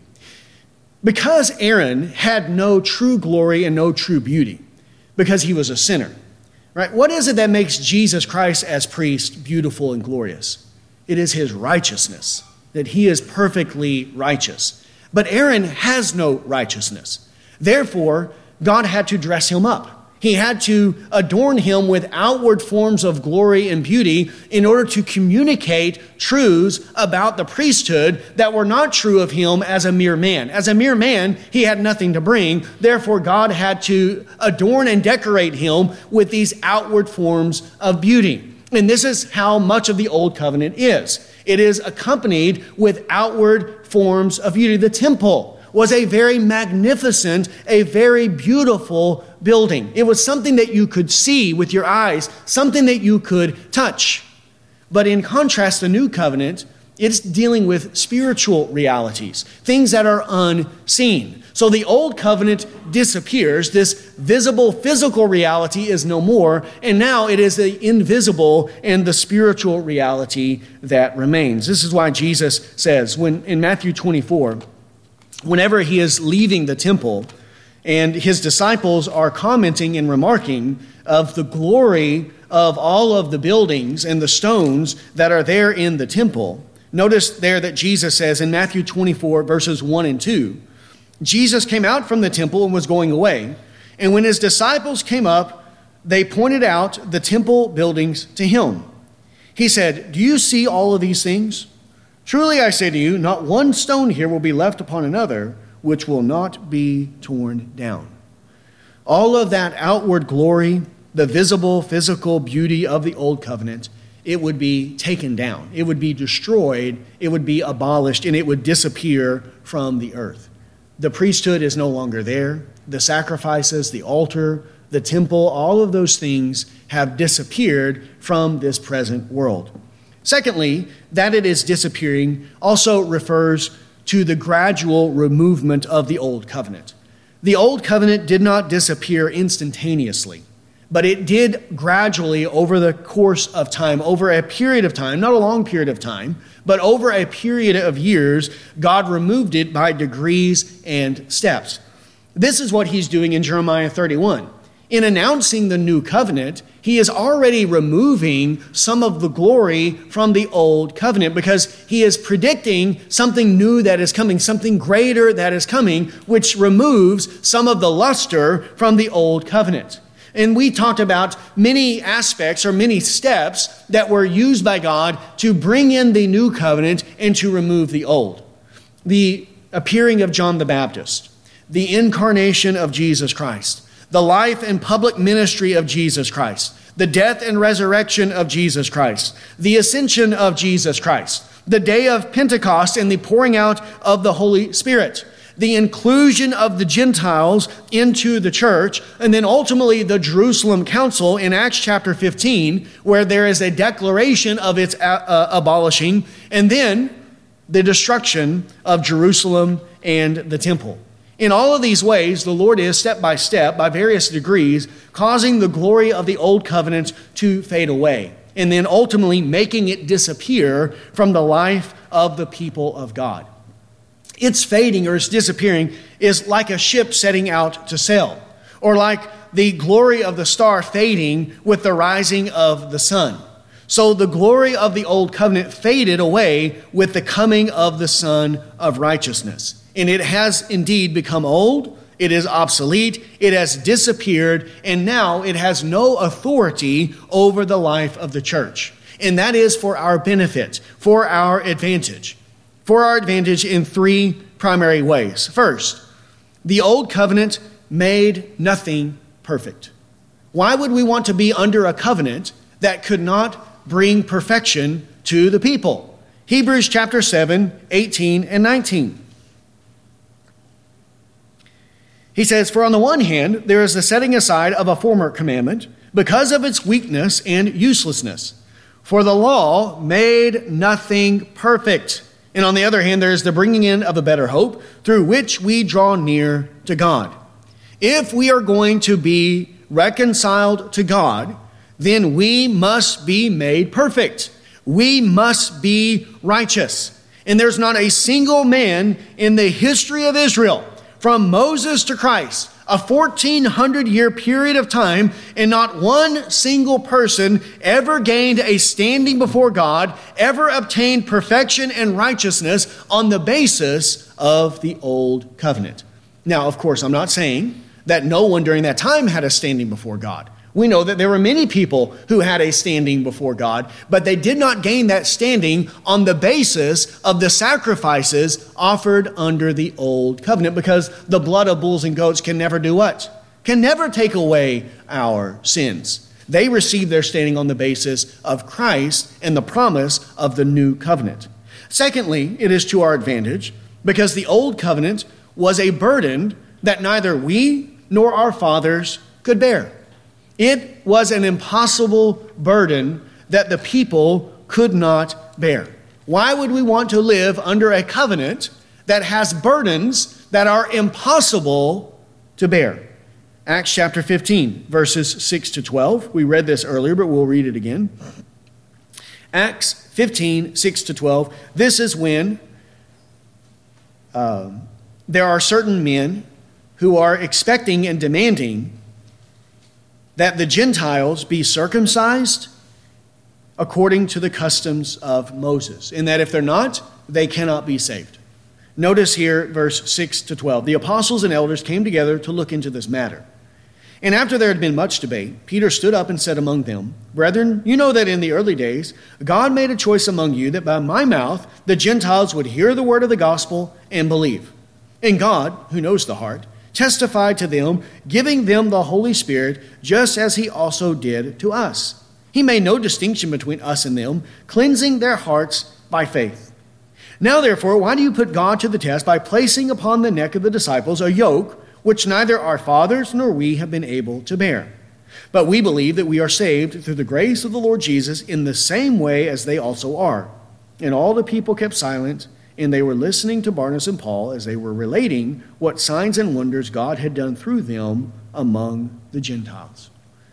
Because Aaron had no true glory and no true beauty, because he was a sinner, right? What is it that makes Jesus Christ as priest beautiful and glorious? It is his righteousness, that he is perfectly righteous. But Aaron has no righteousness. Therefore, God had to dress him up. He had to adorn him with outward forms of glory and beauty in order to communicate truths about the priesthood that were not true of him as a mere man. As a mere man, he had nothing to bring. Therefore, God had to adorn and decorate him with these outward forms of beauty. And this is how much of the Old Covenant is. It is accompanied with outward forms of beauty. The temple was a very magnificent, a very beautiful building. It was something that you could see with your eyes, something that you could touch. But in contrast, the New Covenant, it's dealing with spiritual realities, things that are unseen. So the Old Covenant disappears. This visible, physical reality is no more. And now it is the invisible and the spiritual reality that remains. This is why Jesus says in Matthew 24, whenever he is leaving the temple and his disciples are commenting and remarking of the glory of all of the buildings and the stones that are there in the temple, notice there that Jesus says in Matthew 24, verses 1 and 2, Jesus came out from the temple and was going away. And when his disciples came up, they pointed out the temple buildings to him. He said, "Do you see all of these things? Truly I say to you, not one stone here will be left upon another, which will not be torn down." All of that outward glory, the visible, physical beauty of the Old Covenant, it would be taken down. It would be destroyed. It would be abolished, and it would disappear from the earth. The priesthood is no longer there. The sacrifices, the altar, the temple, all of those things have disappeared from this present world. Secondly, that it is disappearing also refers to the gradual removement of the Old Covenant. The Old Covenant did not disappear instantaneously, but it did gradually over the course of time, over a period of time, not a long period of time, but over a period of years, God removed it by degrees and steps. This is what he's doing in Jeremiah 31. In announcing the new covenant, he is already removing some of the glory from the old covenant because he is predicting something new that is coming, something greater that is coming, which removes some of the luster from the old covenant. And we talked about many aspects or many steps that were used by God to bring in the new covenant and to remove the old. The appearing of John the Baptist, the incarnation of Jesus Christ, the life and public ministry of Jesus Christ, the death and resurrection of Jesus Christ, the ascension of Jesus Christ, the day of Pentecost and the pouring out of the Holy Spirit, the inclusion of the Gentiles into the church, and then ultimately the Jerusalem Council in Acts chapter 15, where there is a declaration of its abolishing, and then the destruction of Jerusalem and the temple. In all of these ways, the Lord is step by step, by various degrees, causing the glory of the old covenant to fade away, and then ultimately making it disappear from the life of the people of God. Its fading or its disappearing is like a ship setting out to sail, or like the glory of the star fading with the rising of the sun. So the glory of the old covenant faded away with the coming of the Son of righteousness. And it has indeed become old, it is obsolete, it has disappeared, and now it has no authority over the life of the church. And that is for our benefit, for our advantage. For our advantage in three primary ways. First, the old covenant made nothing perfect. Why would we want to be under a covenant that could not bring perfection to the people? Hebrews chapter 7, 18 and 19. He says, "For on the one hand, there is the setting aside of a former commandment, because of its weakness and uselessness. For the law made nothing perfect. And on the other hand, there is the bringing in of a better hope through which we draw near to God. If we are going to be reconciled to God, then we must be made perfect. We must be righteous. And there's not a single man in the history of Israel, from Moses to Christ, a 1,400-year period of time, and not one single person ever gained a standing before God, ever obtained perfection and righteousness on the basis of the old covenant. Now, of course, I'm not saying that no one during that time had a standing before God. We know that there were many people who had a standing before God, but they did not gain that standing on the basis of the sacrifices offered under the old covenant, because the blood of bulls and goats can never do what? Can never take away our sins. They received their standing on the basis of Christ and the promise of the new covenant. Secondly, it is to our advantage because the old covenant was a burden that neither we nor our fathers could bear. It was an impossible burden that the people could not bear. Why would we want to live under a covenant that has burdens that are impossible to bear? Acts chapter 15, verses 6 to 12. We read this earlier, but we'll read it again. Acts 15, 6 to 12. This is when there are certain men who are expecting and demanding that the Gentiles be circumcised according to the customs of Moses, and that if they're not, they cannot be saved. Notice here, verse 6 to 12. The apostles and elders came together to look into this matter. And after there had been much debate, Peter stood up and said among them, Brethren, you know that in the early days God made a choice among you that by my mouth the Gentiles would hear the word of the gospel and believe. And God, who knows the heart, testified to them, giving them the Holy Spirit, just as he also did to us. He made no distinction between us and them, cleansing their hearts by faith. Now therefore, why do you put God to the test by placing upon the neck of the disciples a yoke which neither our fathers nor we have been able to bear? But we believe that we are saved through the grace of the Lord Jesus in the same way as they also are. And all the people kept silent, and they were listening to Barnabas and Paul as they were relating what signs and wonders God had done through them among the Gentiles.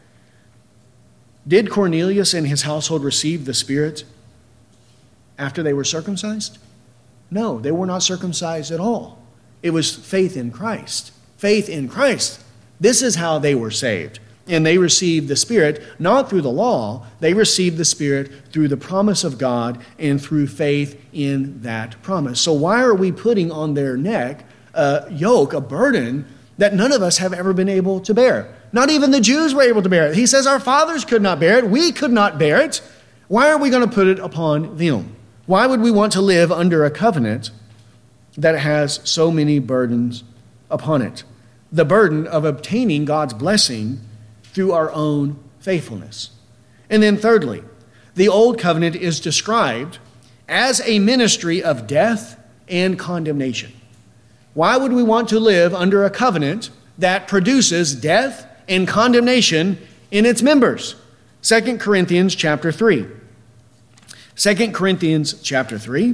Did Cornelius and his household receive the Spirit after they were circumcised? No, they were not circumcised at all. It was faith in Christ. Faith in Christ. This is how they were saved. And they received the Spirit not through the law. They received the Spirit through the promise of God and through faith in that promise. So why are we putting on their neck a yoke, a burden that none of us have ever been able to bear? Not even the Jews were able to bear it. He says our fathers could not bear it. We could not bear it. Why are we going to put it upon them? Why would we want to live under a covenant that has so many burdens upon it? The burden of obtaining God's blessing through our own faithfulness. And then thirdly, the old covenant is described as a ministry of death and condemnation. Why would we want to live under a covenant that produces death and condemnation in its members? 2 Corinthians chapter 3. 2 Corinthians chapter 3.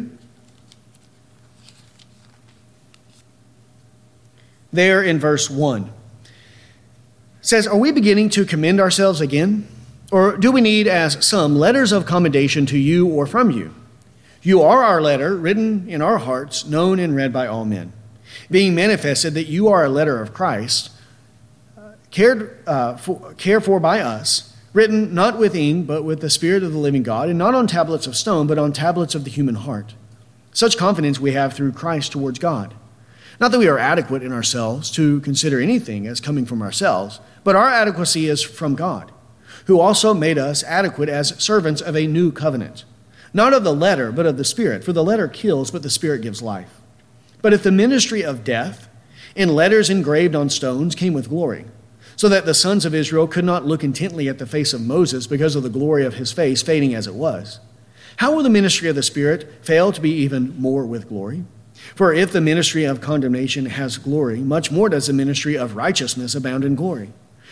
There in verse 1. Says, are we beginning to commend ourselves again? Or do we need, as some, letters of commendation to you or from you? You are our letter, written in our hearts, known and read by all men, being manifested that you are a letter of Christ, cared for by us, written not with ink, but with the Spirit of the living God, and not on tablets of stone, but on tablets of the human heart. Such confidence we have through Christ towards God. Not that we are adequate in ourselves to consider anything as coming from ourselves, but our adequacy is from God, who also made us adequate as servants of a new covenant. Not of the letter, but of the Spirit. For the letter kills, but the Spirit gives life. But if the ministry of death, in letters engraved on stones, came with glory, so that the sons of Israel could not look intently at the face of Moses because of the glory of his face, fading as it was, how will the ministry of the Spirit fail to be even more with glory? For if the ministry of condemnation has glory, much more does the ministry of righteousness abound in glory.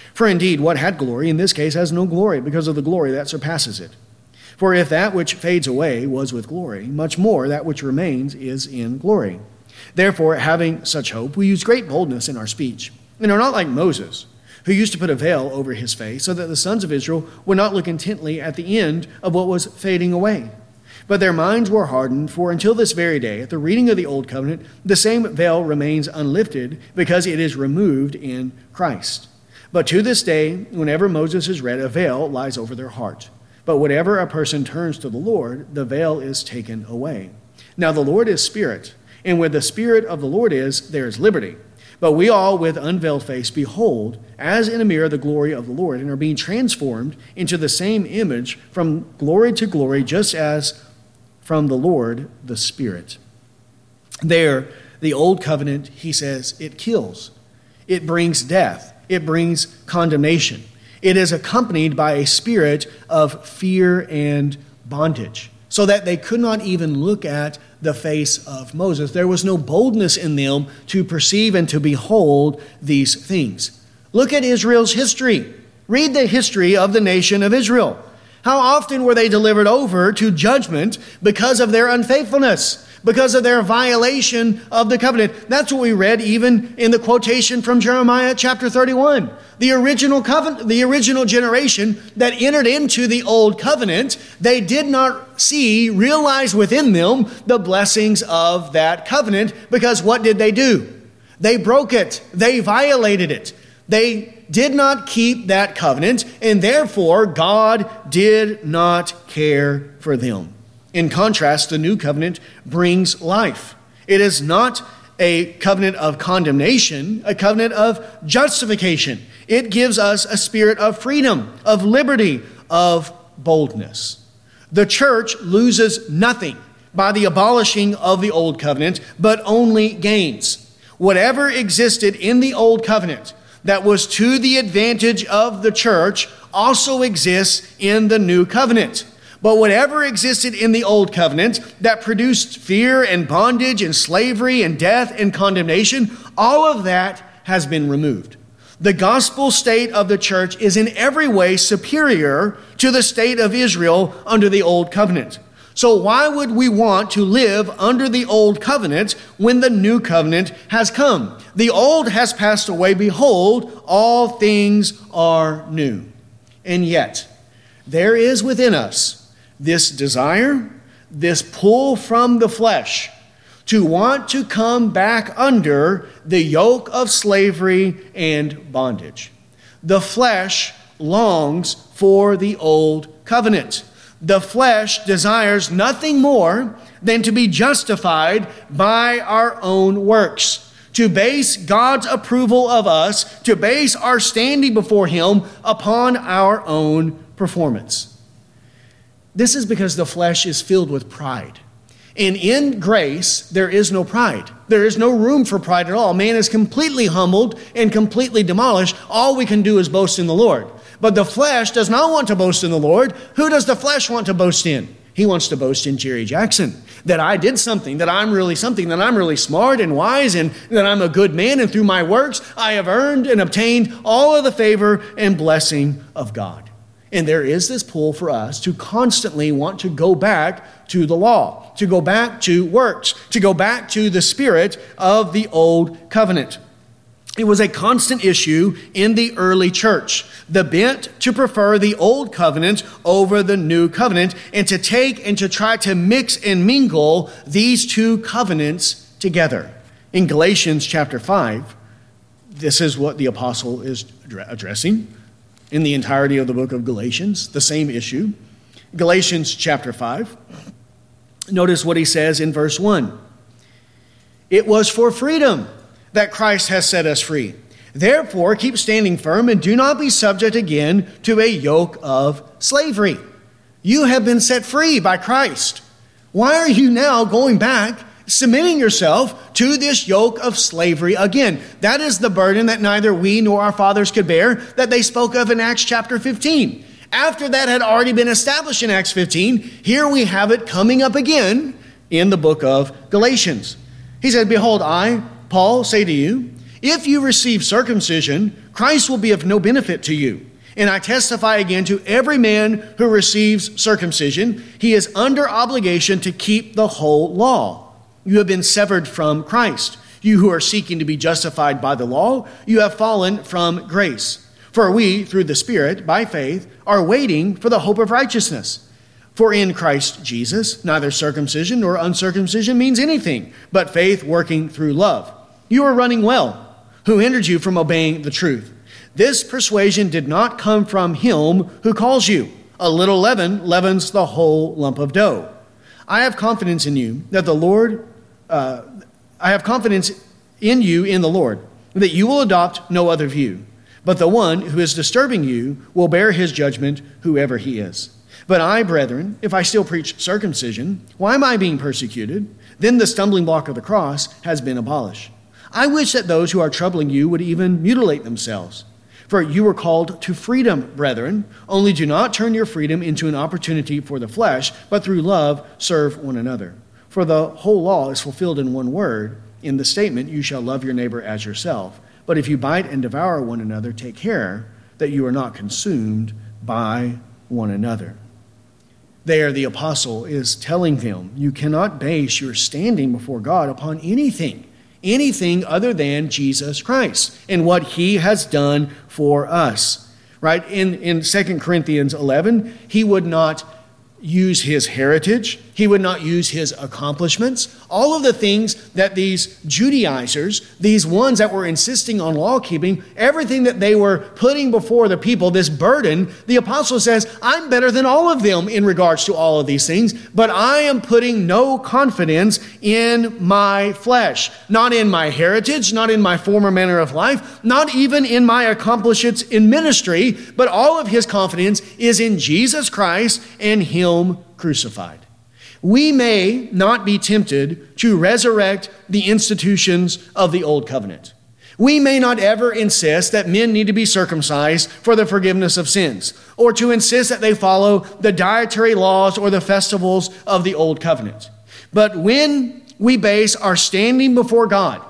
For indeed, what had glory in this case has no glory, because of the glory that surpasses it. For if that which fades away was with glory, much more that which remains is in glory. Therefore, having such hope, we use great boldness in our speech, and are not like Moses, who used to put a veil over his face, so that the sons of Israel would not look intently at the end of what was fading away. But their minds were hardened, for until this very day, at the reading of the Old Covenant, the same veil remains unlifted, because it is removed in Christ. But to this day, whenever Moses is read, a veil lies over their heart. But whenever a person turns to the Lord, the veil is taken away. Now the Lord is Spirit, and where the Spirit of the Lord is, there is liberty. But we all, with unveiled face, behold, as in a mirror, the glory of the Lord, and are being transformed into the same image from glory to glory, just as from the Lord, the Spirit. There, the Old Covenant, he says, it kills. It brings death. It brings condemnation. It is accompanied by a spirit of fear and bondage, so that they could not even look at the face of Moses. There was no boldness in them to perceive and to behold these things. Look at Israel's history. Read the history of the nation of Israel. How often were they delivered over to judgment because of their unfaithfulness, because of their violation of the covenant? That's what we read even in the quotation from Jeremiah chapter 31. The original covenant, the original generation that entered into the old covenant, they did not realize within them the blessings of that covenant, because what did they do? They broke it. They violated it. They did not keep that covenant, and therefore God did not care for them. In contrast, the new covenant brings life. It is not a covenant of condemnation, a covenant of justification. It gives us a spirit of freedom, of liberty, of boldness. The church loses nothing by the abolishing of the old covenant, but only gains. Whatever existed in the old covenant that was to the advantage of the church also exists in the new covenant. But whatever existed in the old covenant that produced fear and bondage and slavery and death and condemnation, all of that has been removed. The gospel state of the church is in every way superior to the state of Israel under the old covenant. So why would we want to live under the old covenant when the new covenant has come? The old has passed away. Behold, all things are new. And yet, there is within us this desire, this pull from the flesh to want to come back under the yoke of slavery and bondage. The flesh longs for the old covenant. The flesh desires nothing more than to be justified by our own works, to base God's approval of us, to base our standing before Him upon our own performance. This is because the flesh is filled with pride. And in grace, there is no pride. There is no room for pride at all. Man is completely humbled and completely demolished. All we can do is boast in the Lord. But the flesh does not want to boast in the Lord. Who does the flesh want to boast in? He wants to boast in Jerry Jackson. That I did something, that I'm really something, that I'm really smart and wise, and that I'm a good man, and through my works I have earned and obtained all of the favor and blessing of God. And there is this pull for us to constantly want to go back to the law, to go back to works, to go back to the spirit of the old covenant. It was a constant issue in the early church, the bent to prefer the old covenant over the new covenant, and to take and to try to mix and mingle these two covenants together. In Galatians chapter 5, this is what the apostle is addressing in the entirety of the book of Galatians, the same issue. Galatians chapter 5, notice what he says in verse 1. It was for freedom that Christ has set us free. Therefore, keep standing firm and do not be subject again to a yoke of slavery. You have been set free by Christ. Why are you now going back, submitting yourself to this yoke of slavery again? That is the burden that neither we nor our fathers could bear, that they spoke of in Acts chapter 15. After that had already been established in Acts 15, here we have it coming up again in the book of Galatians. He said, behold, I, Paul, say to you, if you receive circumcision, Christ will be of no benefit to you. And I testify again to every man who receives circumcision, he is under obligation to keep the whole law. You have been severed from Christ. You who are seeking to be justified by the law, you have fallen from grace. For we, through the Spirit, by faith, are waiting for the hope of righteousness. For in Christ Jesus, neither circumcision nor uncircumcision means anything, but faith working through love. You are running well. Who hindered you from obeying the truth? This persuasion did not come from him who calls you. A little leaven leavens the whole lump of dough. I have confidence in you that the Lord, I have confidence in you in the Lord, that you will adopt no other view. But the one who is disturbing you will bear his judgment, whoever he is. But I, brethren, if I still preach circumcision, why am I being persecuted? Then the stumbling block of the cross has been abolished. I wish that those who are troubling you would even mutilate themselves. For you were called to freedom, brethren. Only do not turn your freedom into an opportunity for the flesh, but through love serve one another. For the whole law is fulfilled in one word, in the statement, you shall love your neighbor as yourself. But if you bite and devour one another, take care that you are not consumed by one another. There, the apostle is telling them, you cannot base your standing before God upon anything other than Jesus Christ and what he has done for us. Right? In 2 Corinthians 11, he would not use his heritage. He would not use his accomplishments. All of the things that these Judaizers, these ones that were insisting on law keeping, everything that they were putting before the people, this burden, the apostle says, I'm better than all of them in regards to all of these things, but I am putting no confidence in my flesh, not in my heritage, not in my former manner of life, not even in my accomplishments in ministry, but all of his confidence is in Jesus Christ and him crucified. We may not be tempted to resurrect the institutions of the old covenant. We may not ever insist that men need to be circumcised for the forgiveness of sins, or to insist that they follow the dietary laws or the festivals of the old covenant. But when we base our standing before God,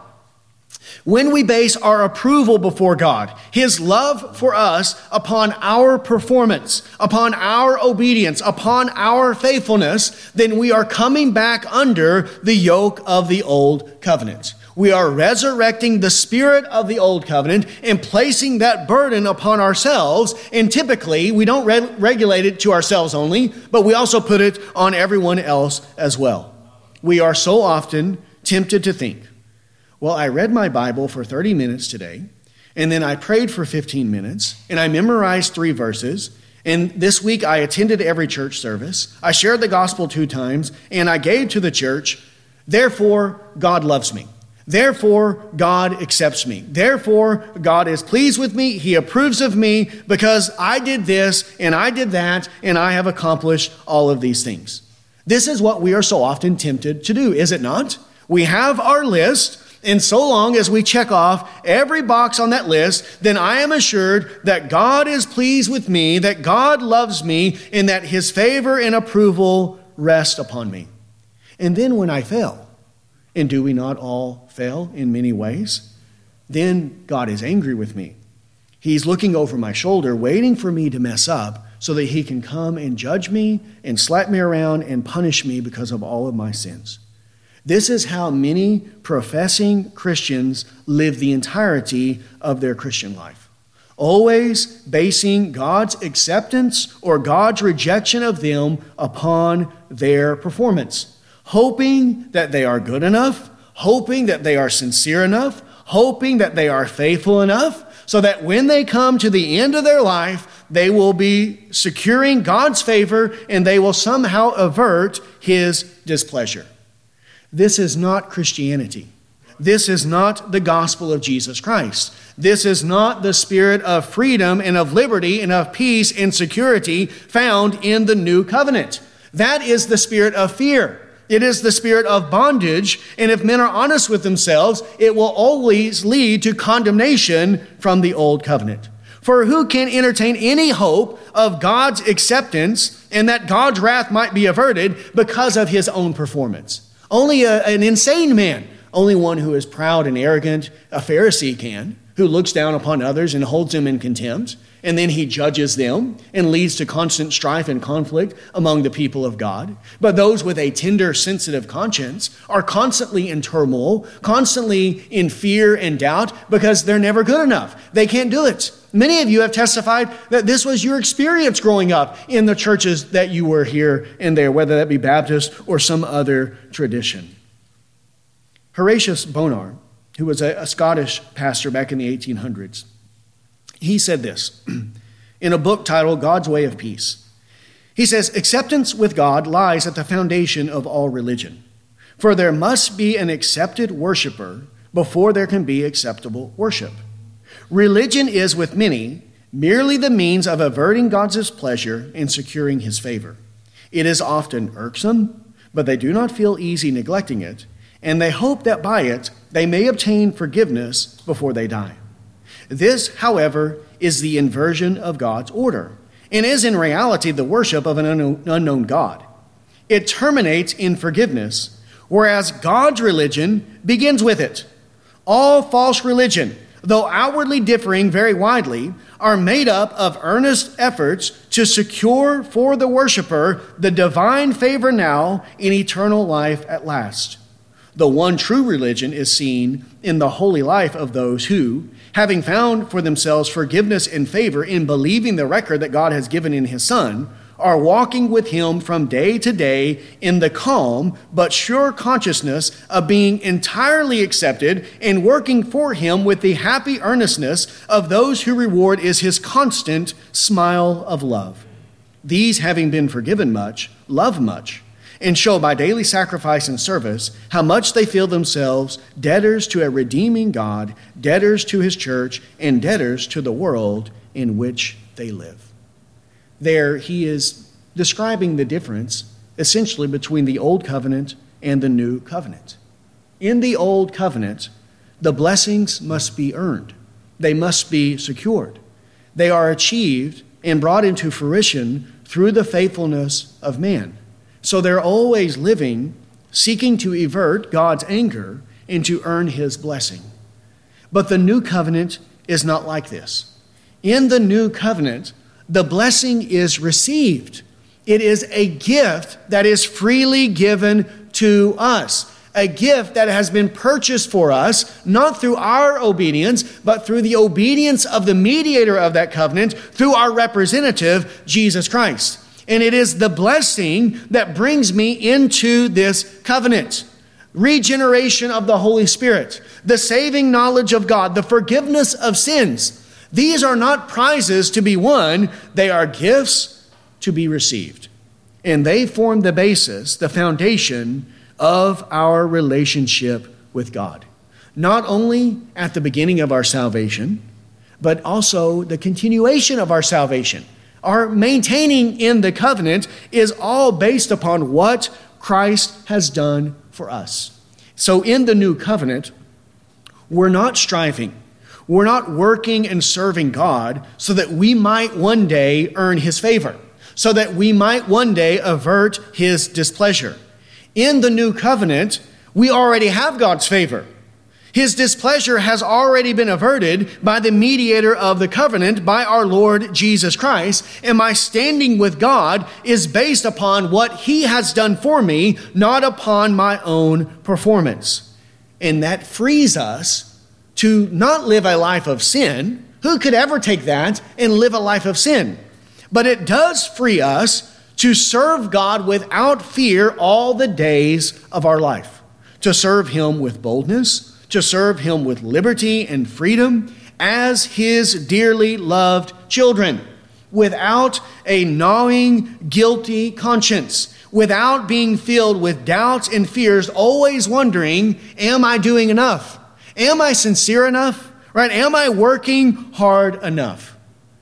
when we base our approval before God, his love for us upon our performance, upon our obedience, upon our faithfulness, then we are coming back under the yoke of the old covenant. We are resurrecting the spirit of the old covenant and placing that burden upon ourselves. And typically, we don't regulate it to ourselves only, but we also put it on everyone else as well. We are so often tempted to think, well, I read my Bible for 30 minutes today, and then I prayed for 15 minutes, and I memorized 3 verses, and this week I attended every church service, I shared the gospel 2 times, and I gave to the church. Therefore, God loves me. Therefore, God accepts me. Therefore, God is pleased with me. He approves of me because I did this, and I did that, and I have accomplished all of these things. This is what we are so often tempted to do, is it not? We have our list, and so long as we check off every box on that list, then I am assured that God is pleased with me, that God loves me, and that his favor and approval rest upon me. And then when I fail, and do we not all fail in many ways? Then God is angry with me. He's looking over my shoulder, waiting for me to mess up so that he can come and judge me and slap me around and punish me because of all of my sins. This is how many professing Christians live the entirety of their Christian life. Always basing God's acceptance or God's rejection of them upon their performance. Hoping that they are good enough, hoping that they are sincere enough, hoping that they are faithful enough, so that when they come to the end of their life, they will be securing God's favor and they will somehow avert his displeasure. This is not Christianity. This is not the gospel of Jesus Christ. This is not the spirit of freedom and of liberty and of peace and security found in the new covenant. That is the spirit of fear. It is the spirit of bondage. And if men are honest with themselves, it will always lead to condemnation from the old covenant. For who can entertain any hope of God's acceptance and that God's wrath might be averted because of his own performance? Only an insane man, Only one who is proud and arrogant, a Pharisee, can, who looks down upon others and holds them in contempt, and then he judges them and leads to constant strife and conflict among the people of God. But those with a tender, sensitive conscience are constantly in turmoil, constantly in fear and doubt, because they're never good enough. They can't do it. Many of you have testified that this was your experience growing up in the churches that you were here and there, whether that be Baptist or some other tradition. Horatius Bonar, who was a Scottish pastor back in the 1800s, he said this in a book titled God's Way of Peace. He says, acceptance with God lies at the foundation of all religion, for there must be an accepted worshiper before there can be acceptable worship. Religion is, with many, merely the means of averting God's displeasure and securing his favor. It is often irksome, but they do not feel easy neglecting it, and they hope that by it they may obtain forgiveness before they die. This, however, is the inversion of God's order, and is in reality the worship of an unknown God. It terminates in forgiveness, whereas God's religion begins with it. All false religion, though outwardly differing very widely, are made up of earnest efforts to secure for the worshiper the divine favor now and eternal life at last. The one true religion is seen in the holy life of those who, having found for themselves forgiveness and favor in believing the record that God has given in his Son, are walking with him from day to day in the calm but sure consciousness of being entirely accepted and working for him with the happy earnestness of those whose reward is his constant smile of love. These, having been forgiven much, love much, and show by daily sacrifice and service how much they feel themselves debtors to a redeeming God, debtors to his church, and debtors to the world in which they live. There he is describing the difference essentially between the old covenant and the new covenant. In the old covenant, the blessings must be earned. They must be secured. They are achieved and brought into fruition through the faithfulness of man. So they're always living, seeking to avert God's anger and to earn his blessing. But the new covenant is not like this. In the new covenant, the blessing is received. It is a gift that is freely given to us. A gift that has been purchased for us, not through our obedience, but through the obedience of the mediator of that covenant, through our representative, Jesus Christ. And it is the blessing that brings me into this covenant. Regeneration of the Holy Spirit, the saving knowledge of God, the forgiveness of sins. These are not prizes to be won. They are gifts to be received. And they form the basis, the foundation of our relationship with God. Not only at the beginning of our salvation, but also the continuation of our salvation. Our maintaining in the covenant is all based upon what Christ has done for us. So in the new covenant, we're not striving. We're not working and serving God so that we might one day earn his favor, so that we might one day avert his displeasure. In the new covenant, we already have God's favor. His displeasure has already been averted by the mediator of the covenant, by our Lord Jesus Christ, and my standing with God is based upon what he has done for me, not upon my own performance. And that frees us to not live a life of sin. Who could ever take that and live a life of sin? But it does free us to serve God without fear all the days of our life, to serve him with boldness, to serve him with liberty and freedom as his dearly loved children, without a gnawing, guilty conscience, without being filled with doubts and fears, always wondering, am I doing enough? Am I sincere enough? Right? Am I working hard enough?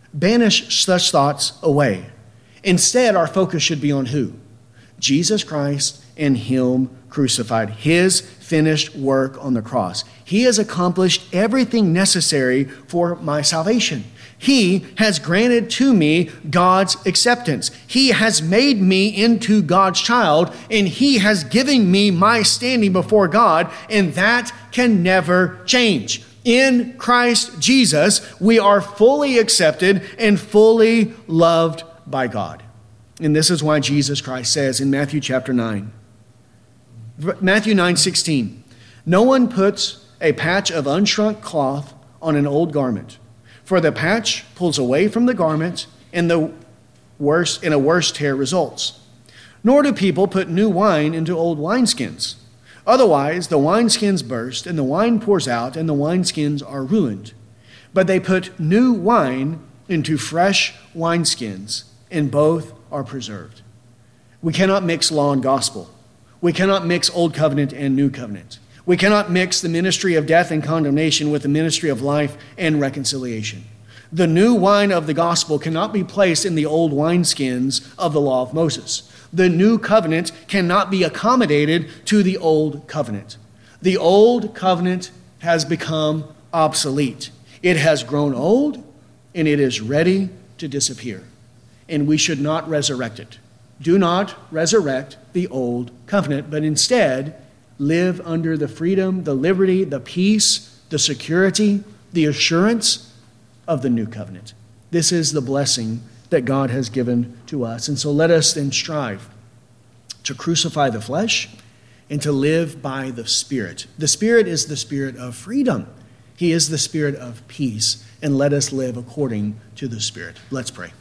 Banish such thoughts away. Instead, our focus should be on who? Jesus Christ and him crucified, his finished work on the cross. He has accomplished everything necessary for my salvation. He has granted to me God's acceptance. He has made me into God's child, and He has given me my standing before God, and that can never change. In Christ Jesus, we are fully accepted and fully loved by God. And this is why Jesus Christ says in Matthew chapter 9, Matthew 9:16, no one puts a patch of unshrunk cloth on an old garment, for the patch pulls away from the garment, and a worse tear results. Nor do people put new wine into old wineskins. Otherwise, the wineskins burst, and the wine pours out, and the wineskins are ruined. But they put new wine into fresh wineskins, and both are preserved. We cannot mix law and gospel. We cannot mix old covenant and new covenant. We cannot mix the ministry of death and condemnation with the ministry of life and reconciliation. The new wine of the gospel cannot be placed in the old wineskins of the law of Moses. The new covenant cannot be accommodated to the old covenant. The old covenant has become obsolete. It has grown old, and it is ready to disappear. And we should not resurrect it. Do not resurrect the old covenant, but instead live under the freedom, the liberty, the peace, the security, the assurance of the new covenant. This is the blessing that God has given to us. And so let us then strive to crucify the flesh and to live by the Spirit. The Spirit is the Spirit of freedom. He is the Spirit of peace. And let us live according to the Spirit. Let's pray.